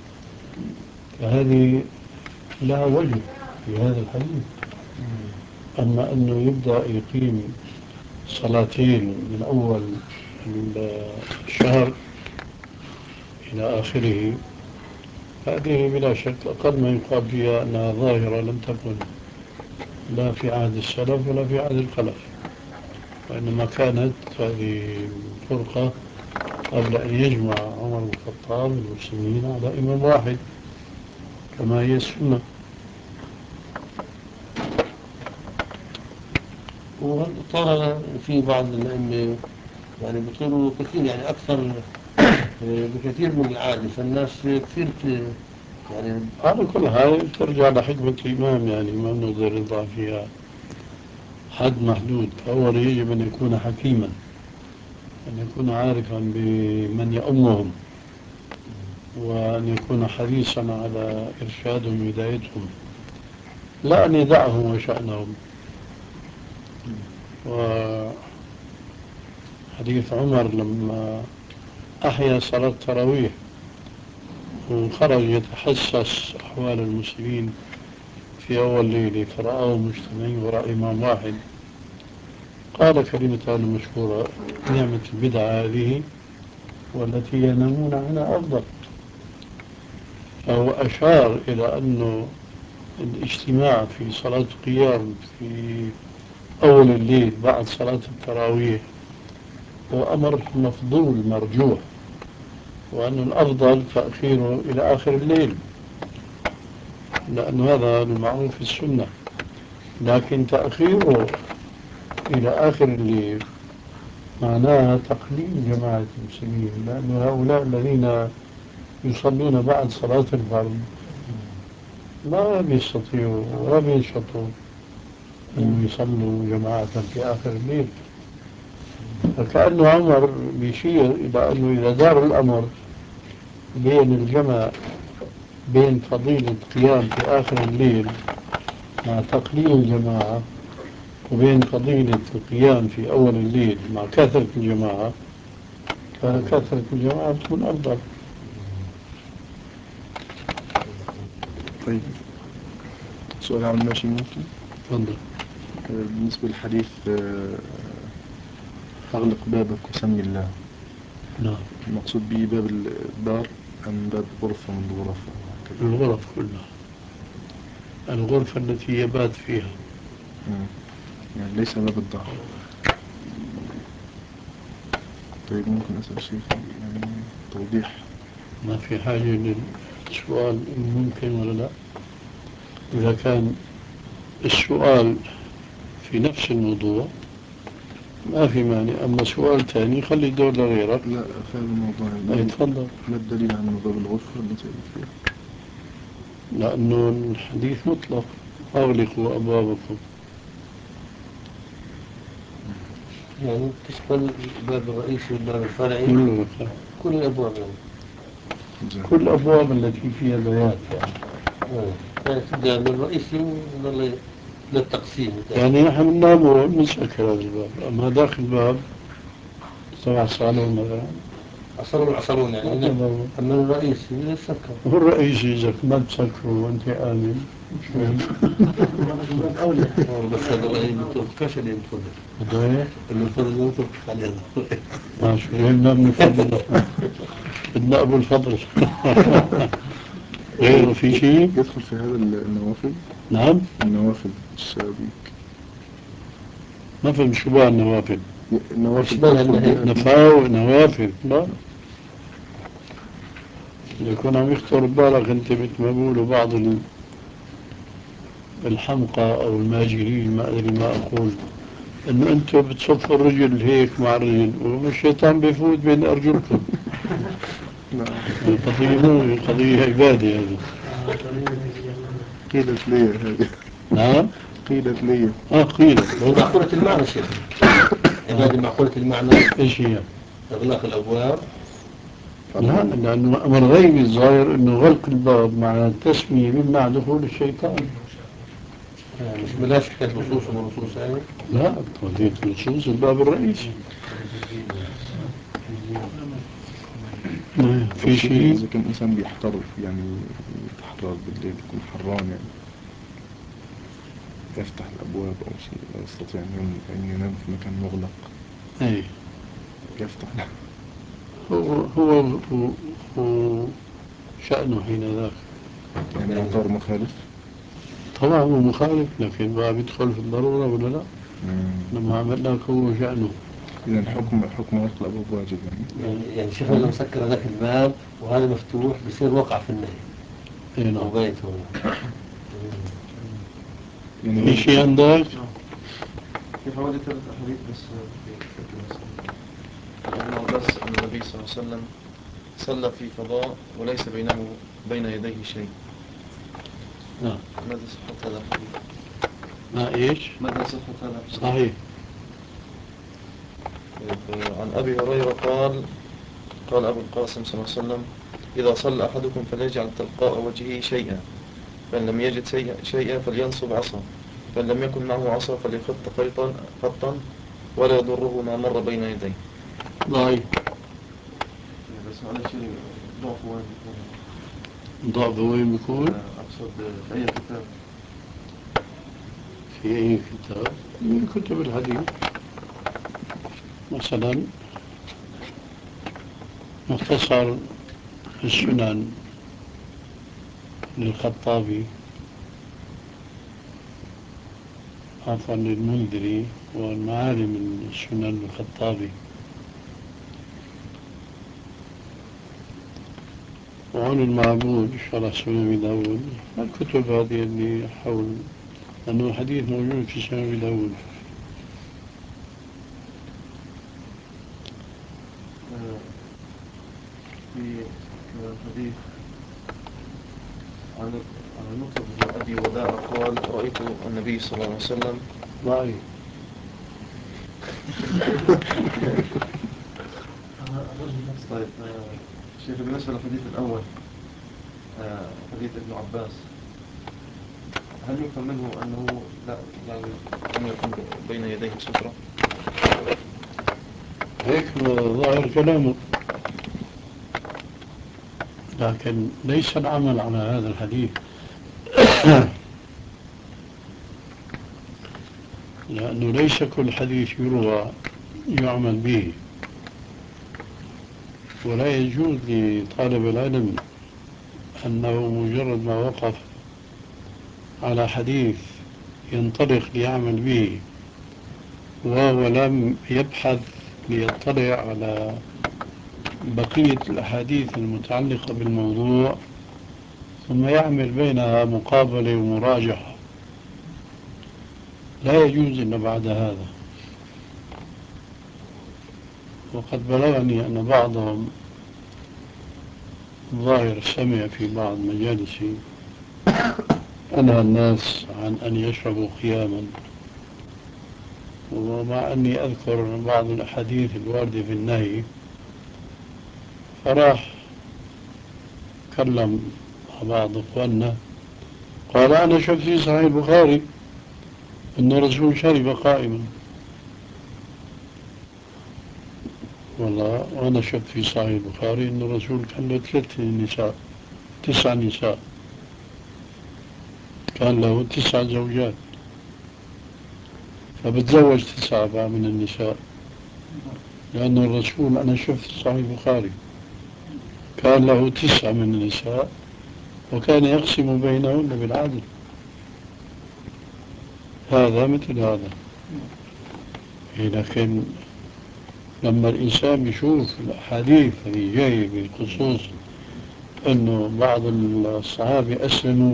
فهذه لها وجه في هذا الحديث. أما أنه يبدأ يقيم صلاتين من أول الشهر إلى آخره، هذه بلا شك أقل ما يقال فيها أنها ظاهرة لم تكن لا في عهد السلف ولا في عهد الخلف، وإنما كانت هذه الفرقة قبل أن يجمع عمر بن الخطاب المسلمين على إمام واحد كما هي السنة. وطال في بعض الأئمة يعني بيطيروا كثير، يعني أكثر بكثير من العادة، فالناس كثير يعني على كل حال ترجع لحكمة الإمام، يعني ما بنقدر نضع فيها حد محدود. فأول يجب أن يكون حكيما، أن يكون عارفا بمن يؤمهم، وأن يكون حريصا على إرشادهم وهدايتهم، لا أن يدعهم وشأنهم. وحديث عمر لما أحيا صلاة التراويح وخرج يتحسس أحوال المسلمين في أول ليلة فرآه مجتمعين وراء إمام واحد، قال كلمة مشهورة: نعمة البدعة هذه والتي ينامون عنها أفضل. فهو أشار إلى أنه الاجتماع في صلاة القيام في أول الليل بعد صلاة التراويح هو أمر مفضول مرجوح، وأن الأفضل تأخيره إلى آخر الليل، لأن هذا المعروف في السنة. لكن تأخيره إلى آخر الليل معناها تقليل جماعة المسلمين، لأن هؤلاء الذين يصلون بعد صلاة الفرض ما بيستطيعوا ولا بينشطوا أن يصلوا جماعة في آخر الليل. فكأنه عمر بيشير إلى أنه إذا دار الأمر بين الجمع بين فضيلة قيام في آخر الليل مع تقليل الجماعة وبين فضيلة القيام في أول الليل مع كثرة الجماعة، فكثرة الجماعة تكون أفضل. طيب، سؤال عن ماشي ممكن؟ تفضل. بالنسبة للحديث أغلق بابك وسمي الله، نعم. المقصود به باب الدار أم باب غرفة من الغرف؟ الغرف كلها، الغرفة التي يبات فيها. يعني ليس باب الدار. طيب ممكن أسأل شيء يعني توضيح؟ ما في حاجة للسؤال ممكن ولا لا؟ إذا كان السؤال في نفس الموضوع ما في مانع، أما سؤال ثاني خلي دور لغيرك. لا، في هذا الموضوع أي تفضل. ما الدليل عن باب الغرفة التي فيها؟ لأنه الحديث مطلق: أغلقوا أبوابكم. يعني تشمل الباب الرئيسي والباب الفرعي، كل الأبواب يعني. كل الأبواب التي فيها بيات يعني تبدأ بالرئيسي للتقسيم. يعني نحن بننام بنسكر هذا الباب، أما داخل الباب تبع الصالون مثلا عصرون يعني. أما الرئيسي للسكر. هو الرئيسي إذا ما تسكره وأنت آمن بس هذا الرأي اللي توقفش اللي ينفضل. اللي ينفضل اللي توقف عليه هذا. ما شو يهمنا من الفضل، بدنا أبو الفضل. غيره في شيء يدخل في هذا النوافل؟ نعم، النوافل الشبابيك. ما فهم شو بقى النوافل. النوافل تدخل نفاو نوافل لا، يكون عم يخطر ببالك انت مثل ما بيقولوا بعض الحمقى او الماجرين، ما ادري ما اقول، انه انتم بتصفوا الرجل هيك مع الرجل والشيطان بيفوت بين ارجلكم. قضية مو قضية عبادة هذه. قيلت لي هذه. نعم قيلت لي. قيلت معقولة المعنى شيخ. عبادة معقولة المعنى. ايش هي؟ إغلاق الأبواب. لا، لأنه أمر غيبي الظاهر أنه غلق الباب مع التسمية مع دخول الشيطان. مش بلاش حكاية لصوص ونصوص يعني؟ لا، قضية النصوص الباب الرئيسي. في شيء إذا كان إنسان بيحترف يعني يتحرر بالليل يكون حران يعني يفتح الأبواب أو شيء لا يستطيع أن ينام في مكان مغلق ايه يفتح هو شأنه حين ذاك. يعني يعتبر مخالف. طبعا هو مخالف، لكن ما بيدخل في الضرورة ولا لا؟ لما عملناك هو شأنه. إذا حكم غلق الأبواب واجب يعني شيخنا لو سكر ذاك الباب وهذا مفتوح بصير وقع في النهي. اي نعم. وبيته يعني في شيء عندك؟ في حوالي 3 أحاديث بس في فكرة ابن عباس أن النبي صلى الله عليه وسلم صلى في فضاء وليس بين يديه شيء. نعم. ماذا صحة هذا الحديث؟ ما ايش؟ ماذا صحة هذا الحديث؟ صحيح. عن أبي هريرة قال أبو القاسم صلى الله عليه وسلم: إذا صلى أحدكم فليجعل تلقاء وجهه شيئا، فإن لم يجد شيئا فلينصب عصا، فإن لم يكن معه عصا فليخط خطا ولا يضره ما مر بين يديه. ضعيف. بس معلش ضعف وين بيكون؟ ضعف وين بيكون؟ أقصد في أي كتاب؟ في أي كتاب؟ من كتب الحديث مثلا مختصر السنن للخطابي، عفوا للمنذري، والمعالم السنن الخطابي، وعون المعبود شرح سنن أبي داود. الكتب هذه اللي حول، لأنه الحديث موجود في سنن أبي داود. في حديث عن المطلب بن أبي وداع قال: رأيت النبي صلى الله عليه وسلم. ضعيف. طيب شيخ، بالنسبة للحديث الأول حديث ابن عباس، هل يفهم منه أنه لا يعني لم يكن بين يديه سترة؟ هيك ظاهر كلامه، لكن ليس العمل على هذا الحديث. لأنه ليس كل حديث يروى يعمل به، ولا يجوز لطالب العلم أنه مجرد ما وقف على حديث ينطلق ليعمل به وهو لم يبحث ليطلع على بقية الأحاديث المتعلقة بالموضوع ثم يعمل بينها مقابلة ومراجعة. لا يجوز إلا بعد هذا. وقد بلغني أن بعضهم ظاهر سمع في بعض مجالسي أنهى الناس عن أن يشربوا خياما، ومع أني أذكر بعض الأحاديث الواردة في النهي، فراح كلم مع بعض إخواننا قال: أنا شفت في صحيح البخاري أن الرسول شرب قائما. والله وأنا شفت في صحيح البخاري أن الرسول كان له 9 نساء، كان له 9 زوجات، فبتزوج 9 بقى من النساء، لأن الرسول أنا شفت صحيح البخاري كان له 9 من النساء وكان يقسم بينهن بالعدل. هذا مثل هذا. لكن لما الإنسان يشوف الأحاديث اللي جاية بالخصوص أنه بعض الصحابة أسلموا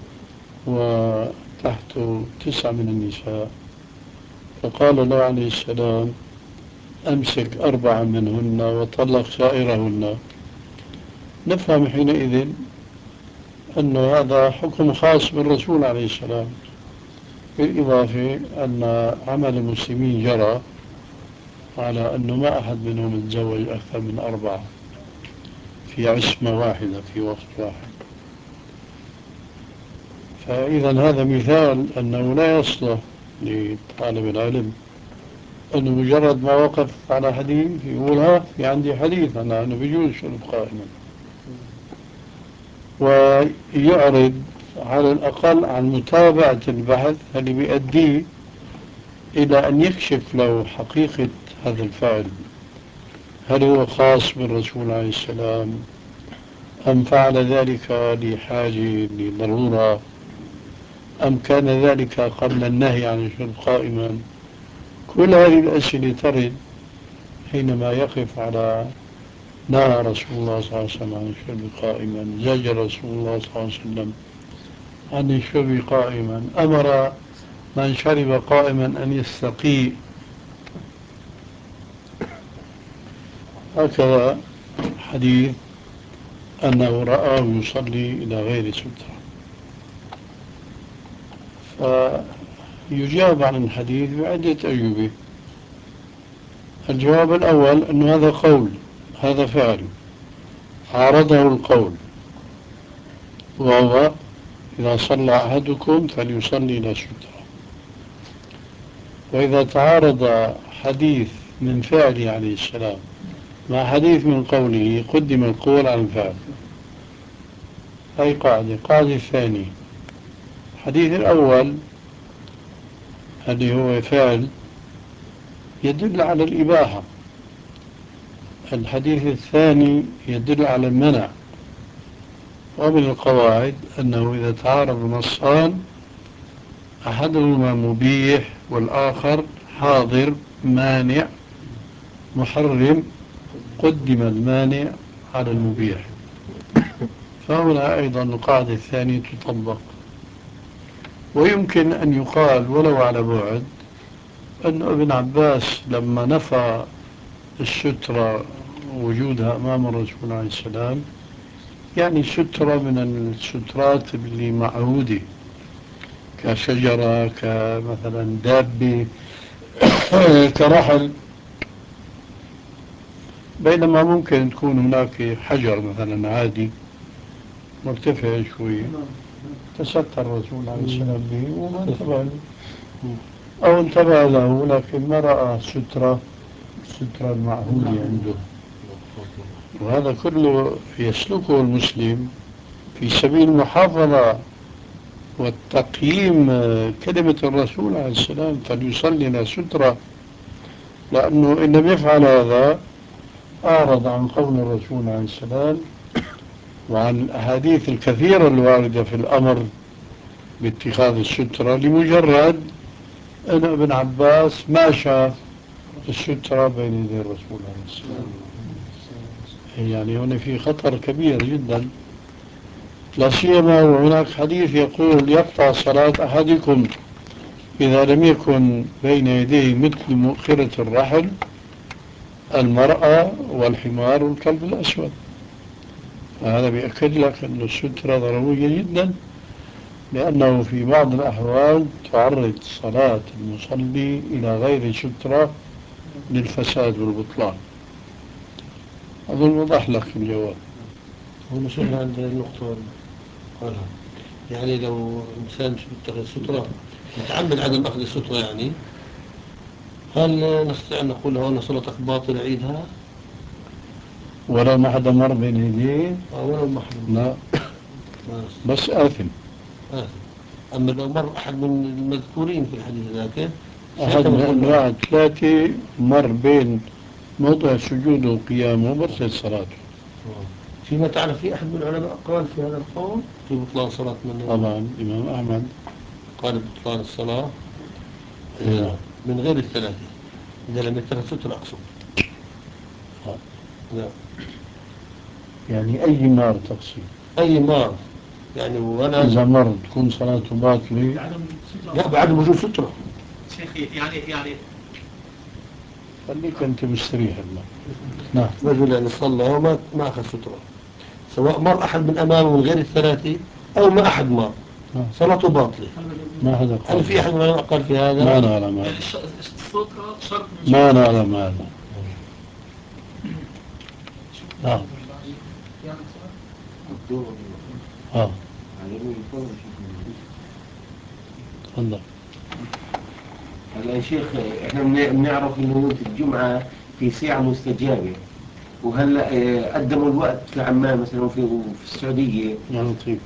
وتحته 9 من النساء، فقال له عليه السلام: أمسك 4 منهن وطلق سائرهن، نفهم حينئذ أن هذا حكم خاص بالرسول عليه السلام، بالإضافة أن عمل المسلمين جرى على أنه ما أحد منهم يتزوج أكثر من 4 في عصمة واحدة في وقت واحد. فإذا هذا مثال أنه لا يصلح لطالب العلم أنه مجرد ما وقف على حديث يقول ها في عندي حديث أنا بيجوز شرب قائما، ويعرض على الأقل عن متابعة البحث اللي بيؤديه إلى أن يكشف له حقيقة هذا الفعل، هل هو خاص بالرسول عليه السلام أم فعل ذلك لحاجة لضرورة أم كان ذلك قبل النهي عن الشرب قائما. كل هذه الأسئلة ترد حينما يقف على نهى رسول الله صلى الله عليه وسلم عن الشرب قائما، زجر رسول الله صلى الله عليه وسلم عن الشرب قائما، أمر من شرب قائما أن يستقي. هكذا حديث أنه رآه يصلي إلى غير سترة. فيجاب عن الحديث بعدة أجوبة. الجواب الأول أن هذا قول، هذا فعل عارضه القول، وهو إذا صلى أحدكم فليصلي إلى سترة. وإذا تعارض حديث من فعله عليه السلام مع حديث من قوله قدم القول على الفعل. هذه قاعدة الثانية، الحديث الأول اللي هو فعل يدل على الإباحة، الحديث الثاني يدل على المنع. ومن القواعد أنه إذا تعارض نصان أحدهما مبيح والآخر حاضر مانع محرم، قدم المانع على المبيح. فهنا أيضا القاعدة الثانية تطبق. ويمكن أن يقال ولو على بعد أن ابن عباس لما نفى السترة وجودها أمام الرسول عليه السلام يعني سترة من السترات اللي معهودة كشجرة كمثلا دابة كرحل، بينما ممكن تكون هناك حجر مثلا عادي مرتفع شوي تستر الرسول عليه السلام به وما انتبه له، أو انتبه له لكن ما رأى سترة المعهودة عنده. وهذا كله يسلكه المسلم في سبيل المحافظة والتقييم كلمة الرسول عليه السلام فليصلي إلى سترة، لأنه إن لم يفعل هذا أعرض عن قول الرسول عليه السلام وعن الأحاديث الكثيرة الواردة في الأمر باتخاذ السترة، لمجرد أن ابن عباس ما شاف السترة بين يدي الرسول عليه السلام. يعني هنا في خطر كبير جدا، لا سيما وهناك حديث يقول يقطع صلاة أحدكم إذا لم يكن بين يديه مثل مؤخرة الرحل المرأة والحمار والكلب الأسود. هذا بيأكد لك أن السترة ضرورية جدا، لأنه في بعض الأحوال تعرض صلاة المصلي إلى غير سترة للفساد والبطلان. أظن وضح لك الجواب. هنا شيخنا عند النقطة قالها، يعني لو إنسان بيتخذ سترة متعمد عدم أخذ السترة، يعني هل نستطيع أن نقول له أن صلاتك باطلة عيدها؟ ولا ما حدا مر بين يديه ولا محرم؟ لا، بس آثم. أما لو مر أحد من المذكورين في الحديث ذاك أحد من أنواع ثلاثة مر بين موضع سجوده وقيامه بطلت صلاته. فيما تعرف في أحد من العلماء قال في هذا القول في بطلان صلاة من طبعا الإمام أحمد قال بطلان الصلاة من غير الثلاثة إذا لم يتخذ ستر أقصد. لا. يعني أي مار تقصد؟ أي مار يعني، وأنا إذا مر تكون صلاته باطلة؟ لا بعد وجود سترة. شيخي يعني خليك أنت مستريح الله. نعم. رجل يعني صلى وما أخذ سترة، سواء مر أحد من أمامه من غير الثلاثة أو ما أحد مر صلاته باطلة. ما هذا قال. هل في أحد من العلماء قال في هذا؟ ما نعلم هذا. يعني السترة شرط من ما شروط نعلم هذا. نعم. تفضل. هلا يا شيخ، احنا بنعرف انه يوم الجمعة في ساعة مستجابة، وهلا قدموا الوقت في عمان مثلا في السعودية. يا لطيف.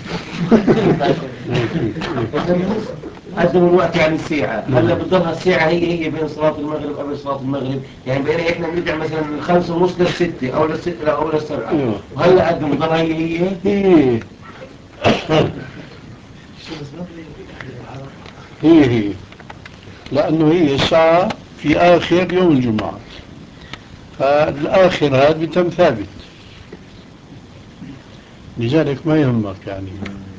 قدموا الوقت يعني الساعة، هلا بتضلها الساعة هي بين صلاة المغرب قبل صلاة المغرب، يعني بين احنا بنرجع مثلا من 5:30 ل6 او ل6 او ل7، وهلا قدموا بتضلها هي. هي لأنه هي الساعة في آخر يوم الجمعة، فالآخر هذا بيتم ثابت، لذلك ما يهمك يعني.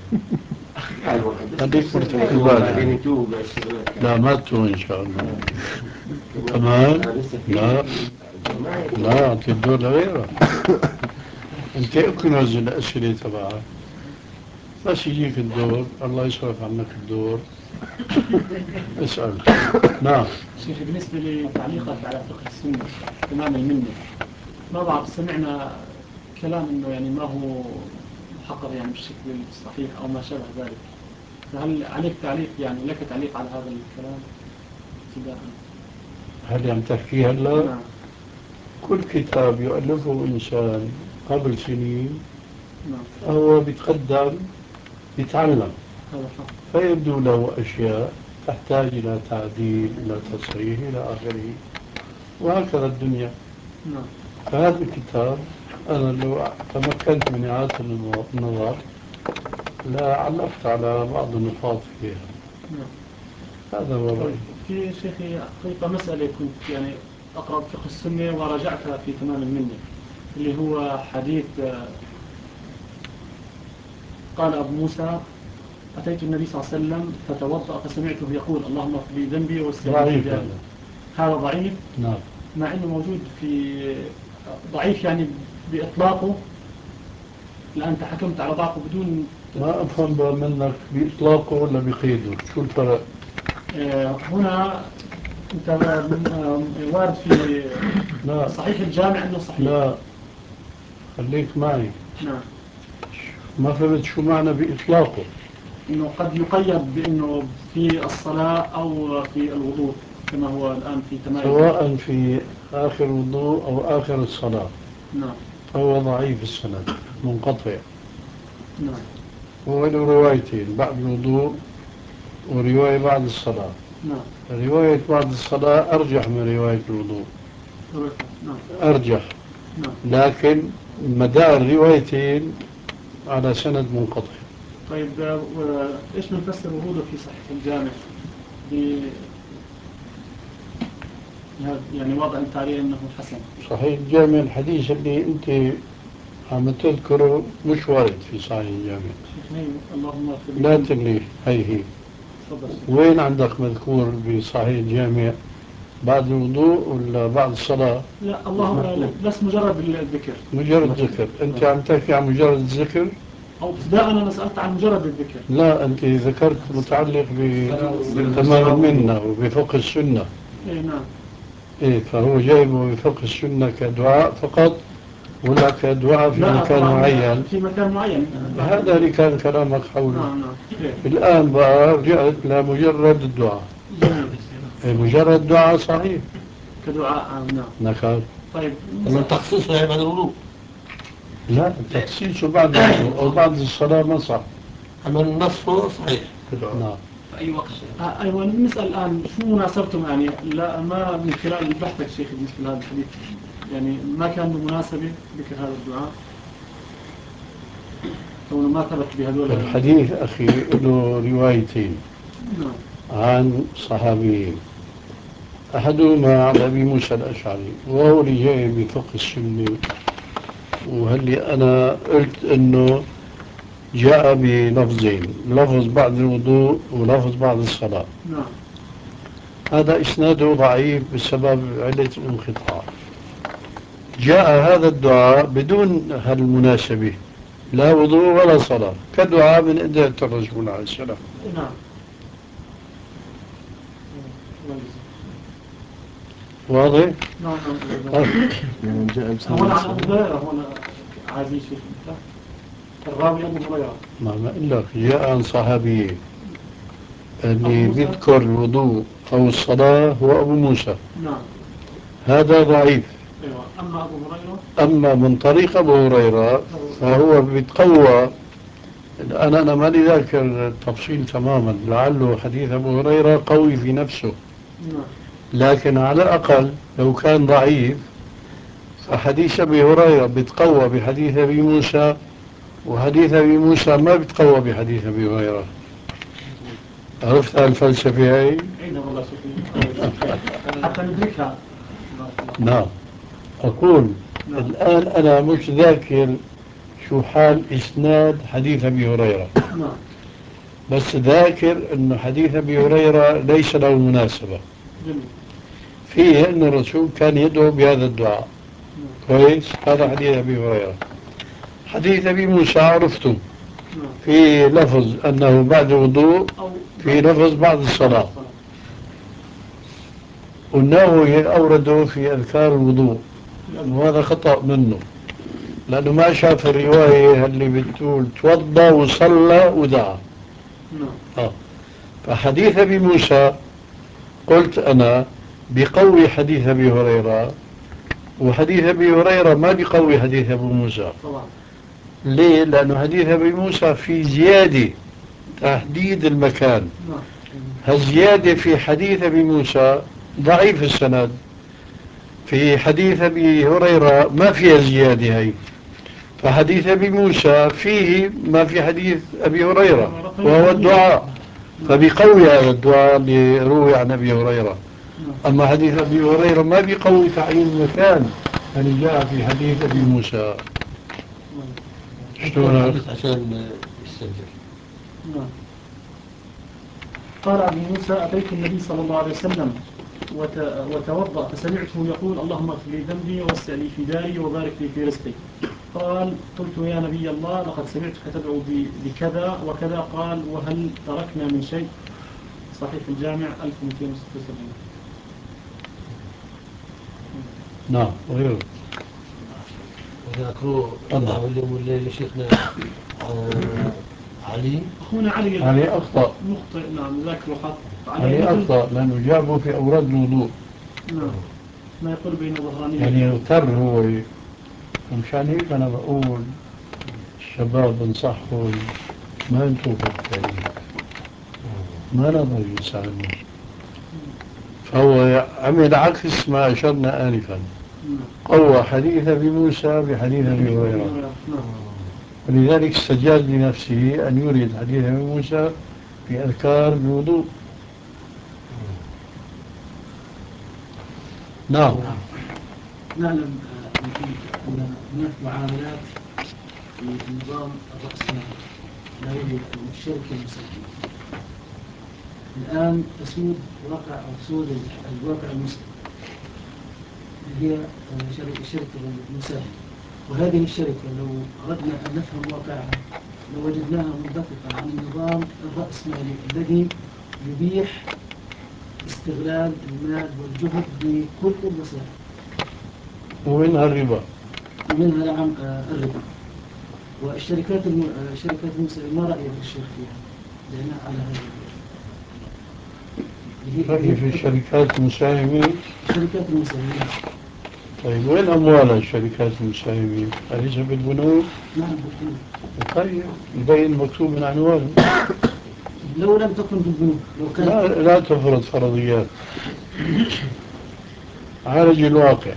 خليك مرتاح البال يعني. لا ما تتوه إن شاء الله. كمان لا لا أعطي الدور لغيرك. أنت اكنز الأسئلة تبعك، بس يجيك الدور الله يصرف عنك الدور اسأل. نعم. شيخ بالنسبة لتعليقك على فقه السنة تمام المنة، ما بعرف سمعنا كلام انه يعني ما هو محقق يعني بالشكل الصحيح او ما شابه ذلك، فهل عليك تعليق يعني لك تعليق على هذا الكلام ابتداء؟ هل عم تحكي هلا؟ نعم. كل كتاب يؤلفه إنسان قبل سنين نعم. هو بيتقدم يتعلم، هذا حق. فيبدو له أشياء تحتاج إلى تعديل، إلى تصحيح، إلى آخره، وهكذا الدنيا. نعم. فهذا الكتاب أنا لو تمكنت من إعادة النظر لا علقت على بعض النقاط فيها. نعم. هذا هو رأيي. في شيخي حقيقة مسألة كنت يعني أقرأ فقه السنة وراجعتها في تمام المنة، اللي هو حديث قال أبو موسى أتيت النبي صلى الله عليه وسلم فتوضأ فسمعته يقول اللهم اغفر لي ذنبي ضعيف واستغفر. هذا ضعيف. نعم. مع أنه موجود في ضعيف يعني بإطلاقه، الآن أنت حكمت على ضعفه بدون ما أفهم بقى منك بإطلاقه ولا بقيده، شو الفرق؟ هنا أنت وارد في لا صحيح الجامع أنه صحيح. لا خليك معي. نعم. ما فهمت شو معنى بإطلاقه. إنه قد يقيد بأنه في الصلاة أو في الوضوء كما هو الآن في تمام. سواء في آخر الوضوء أو آخر الصلاة. نعم. فهو ضعيف السند منقطع. نعم. هو له روايتين، بعد الوضوء ورواية بعد الصلاة. نعم. رواية بعد الصلاة أرجح من رواية الوضوء. نعم. أرجح. نعم. لكن مدار الروايتين على سند منقطع. طيب إيش بنفسر وجوده في صحيح الجامع يعني وضع أنت عليه أنه حسن؟ صحيح الجامع الحديث اللي أنت عم تذكره مش وارد في صحيح الجامع. اللهم اغفر لي. لا تلي هي وين عندك مذكور بصحيح الجامع بعد الوضوء ولا بعد الصلاة؟ لا اللهم بس مجرد الذكر. مجرد ذكر. أنت عم تحكي عن مجرد الذكر؟ أو ابتداء أنا سألت عن مجرد الذكر. لا أنت ذكرت متعلق بتمام المنة وبفقه السنة. إيه نعم. إيه فهو جايبه بفقه السنة كدعاء فقط ولا كدعاء في مكان معين؟ في مكان معين. هذا اللي كان كلامك حوله. نعم. الآن بقى رجعت لمجرد الدعاء. مجرد دعاء صحيح كدعاء. نعم. نكال. طيب من تخصيصه يعني بعد الوضوء؟ لا تخصيصه بعد الوضوء أو بعد الصلاة ما صح. أما النص صحيح. نعم. في أي وقت. أيوة نسأل الآن شو مناسبته يعني لا ما من خلال بحثك شيخ بالنسبة لهذا الحديث يعني ما كان بمناسبة ذكر هذا الدعاء كونه ما ثبت بهذول الحديث أخي له روايتين. نعم. عن صحابيين، أحدهما عن أبي موسى الأشعري وهو اللي جاي بفقه السنة، وهلي أنا قلت أنه جاء بلفظين، لفظ بعد الوضوء ولفظ بعد الصلاة. نعم. هذا إسناده ضعيف بسبب علة الانقطاع. جاء هذا الدعاء بدون هالمناسبة، لا وضوء ولا صلاة، كدعاء من أدعية الرسول عليه السلام. نعم. واضح؟ نعم. يعني جاء بسند هون عن صحيح. أبو هريرة هون عزيز شيخ الراوي أبو هريرة. ما إلا جاء عن صحابيين اللي بيذكر الوضوء أو الصلاة هو أبو موسى، نعم. هذا ضعيف. أيوة. أما أبو هريرة أما من طريق أبو هريرة فهو بيتقوى. أنا ماني ذاكر التفصيل تماما، لعله حديث أبو هريرة قوي في نفسه، نعم. لكن على الأقل لو كان ضعيف فحديث أبي هريرة بيتقوى بحديث أبي موسى، وحديث أبي موسى ما بيتقوى بحديث أبي هريرة. عرفت الفلسفة هاي؟ أين والله شيخي حتى ندركها. نعم. أقول نعم. الآن أنا مش ذاكر شو حال إسناد حديث أبي هريرة، نعم. بس ذاكر أنه حديث أبي هريرة ليس له مناسبة جميل. فيه أن الرسول كان يدعو بهذا الدعاء. نعم. كويس، هذا حديث أبي هريرة. حديث أبي موسى عرفته، نعم. في لفظ أنه بعد وضوء، أو في لفظ بعد الصلاة. والنووي أورده في أذكار الوضوء، وهذا خطأ منه، لأنه ما شاف الرواية اللي بتقول توضى وصلى ودعا. نعم. فحديث أبي موسى قلت أنا بقوي حديث أبي هريرة، وحديث أبي هريرة ما بقوي حديث أبو موسى. طبعا. ليه؟ لأنه حديث أبي موسى في زيادة تحديد المكان. نعم. هالزيادة في حديث أبي موسى ضعيف السند، في حديث أبي هريرة ما فيها زيادة هي. فحديث أبي موسى فيه ما في حديث أبي هريرة، وهو الدعاء، فبيقوي هذا الدعاء اللي روي عن أبي هريرة. أما حديث أبي هريرة ما بيقوي تعيين المكان اللي جاء في حديث أبي موسى. شلون؟ عشان يستنجد. نعم. قال أبو موسى أتيت النبي صلى الله عليه وسلم وتوضأ فسمعته يقول اللهم اغفر لي ذنبي ووسع لي في داري وبارك لي في رزقي. قال قلت يا نبي الله لقد سمعتك تدعو بكذا وكذا. قال وهل تركنا من شيء؟ صحيح الجامع 1276. نعم. غيره وذاكروا الله واللي شيخنا علي أخونا علي أخطأ. مخطئ. نعم ذاكروا خط علي أخطأ لأنه جابه في أوراد الوضوء. نعم. ما يقول بين ظهرانين يعني يغتر هو، ومشان هيك أنا بقول الشباب بنصحهم ما نشوف التاريخ، ما نظر يساعدنا. فهو عمل عكس ما أشرنا آنفا، قوى حديث أبي موسى بحديث أبي هريرة، ولذلك استجاز لنفسه أن يريد حديث أبي موسى في أذكار الوضوء. نعم. نعلم أن هناك معاملات في النظام الرأسمالي لا يوجد الشركة المساهمة. الآن تسود واقع أو تسود الواقع المسلم اللي هي الشركة المساهمة، وهذه الشركة لو أردنا أن نفهم واقعها لو وجدناها منبثقة عن النظام الرأسمالي الذي يبيح استغلال المال والجهد بكل الوسائل، ومنها الربا، ومنها نعم الربا. والشركات المساهمة ما رأيك الشيخ فيها؟ لأنها على هذا رأيي في الشركات المساهمة. الشركات المساهمة. طيب وين أموال الشركات المساهمة؟ أليس بالبنوك؟ نعم بالبنوك. طيب يبين مكتوب من عنوانه. لو لم تكن بالبنوك لو كانت لا تفرض فرضيات، عالج الواقع.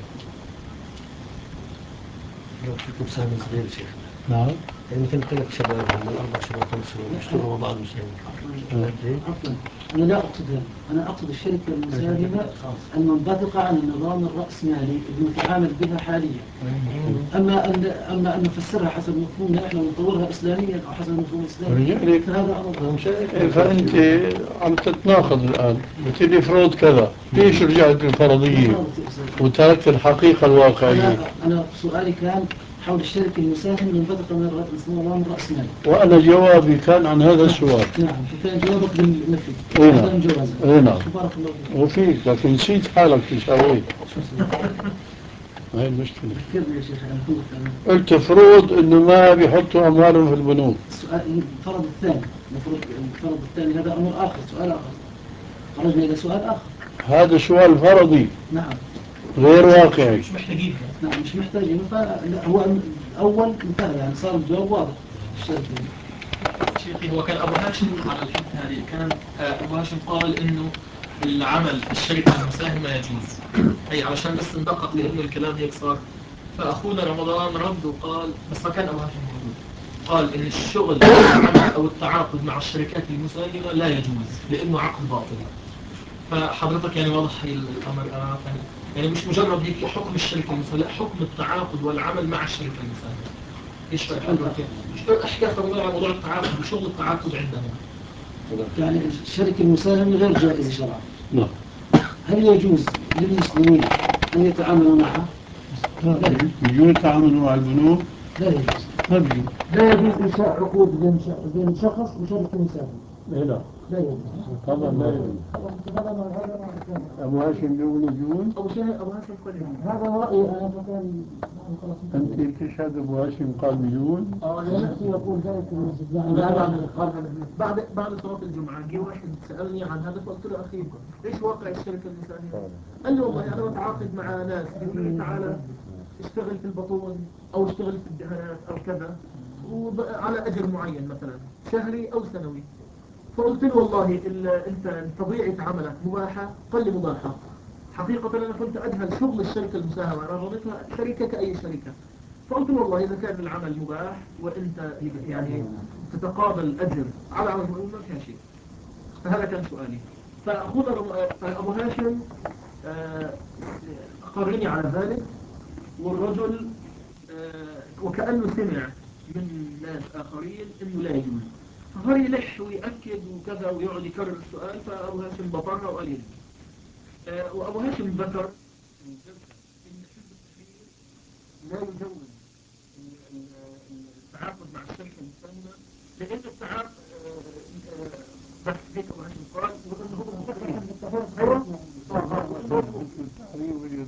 لو فيكم سهم صغير شيخ. نعم. يعني مثل قلت شباب من 4 شهور 5 شهور يشتغلوا مع بعض مساهمين. عفوا أنا لا أقصد هذا، أنا أقصد الشركة المساهمة المنبثقة عن النظام الرأسمالي اللي نتعامل بها حاليا. أما أن نفسرها حسب مفهومنا إحنا ونطورها إسلاميا أو حسب المفهوم الإسلامي فهذا أمر. فأنت عم تتناقض الآن، بتقولي فروض كذا، ليش رجعت للفرضية وتركت الحقيقة الواقعية؟ أنا سؤالي كان حول الشركة المساهمة المنبثقة من النظام الرأسمالي، وأنا جوابي كان عن هذا السؤال. نعم فكان جوابك بالنفي. نعم. نعم. بارك الله فيك. وفيك لكن نسيت حالك شو سويت. هاي المشكلة. ذكرني يا شيخ أنا قلت فروض إنه ما بيحطوا أموالهم في البنوك. السؤال الفرض الثاني، الفرض الثاني هذا أمر آخر، سؤال آخر. خرجنا إلى سؤال آخر. هذا سؤال فرضي نعم. غير واقعي. مش محتاجين. نعم مش محتاجين، فهو الأول انتهى يعني صار الجواب واضح. شيخي هو كان أبو هاشم على الحتة هذه كان أبو هاشم قال إنه العمل في الشركة المساهمة يجوز، أي علشان بس ندقق لأنه الكلام هيك صار. فأخونا رمضان رد وقال بس ما كان أبو هاشم موجود، قال إن الشغل أو التعاقد مع الشركات المساهمة لا يجوز لأنه عقد باطل. فحضرتك يعني واضح هي الأمر يعني مش مجرد هيك حكم الشركة المساهمة، لا حكم التعاقد والعمل مع الشركة المساهمة. ايش رأي حضرتك؟ احكي أكثر عن موضوع التعاقد وشغل التعاقد عندنا. يعني الشركة المساهمة غير جائزة شرعا. نعم. هل يجوز للمسلمين أن يتعاملوا معها؟ لا يجوز يتعاملوا مع البنوك؟ لا يجوز. لا يجوز إنشاء عقود بين شخص وشركة مساهمة. لا لا يجوز. طبعا لا يجوز. أبو هاشم بيقول يجوز. أبو هاشم قال هذا رأيي أنا فكان أنت تشهد أبو هاشم قال يجوز؟ يأتي يقول ذلك في المسجد. بعد صلاة الجمعة جه واحد سألني عن هذا فقلت له أخي إيش واقع الشركة المساهمة؟ قال لي والله أنا بتعاقد مع ناس يقولوا لي تعالى اشتغل في البطون أو اشتغل في الدهانات أو كذا وعلى أجر معين مثلا شهري أو سنوي. فقلت له والله أنت طبيعة عملك مباحة؟ قال لي مباحة. حقيقة أنا كنت أجهل شغل الشركة المساهمة، أنا رضيتها شركة كأي شركة. فقلت له والله إذا كان العمل مباح وأنت يعني تتقابل أجر على عمل ما فيها شيء. فهذا كان سؤالي. فأخونا أبو هاشم أقرني على ذلك، والرجل وكأنه سمع من ناس آخرين إنه لا يجوز، فصار يلح ويأكد وكذا ويقعد يكرر السؤال. فأبو هاشم بطرها وقال يجوز. وأبو هاشم ذكر إن حزب التحرير لا يجوز التعاقد مع الشركة المساهمة لأن التعاقد بس هيك أبو هاشم قال وأنه هو التحرير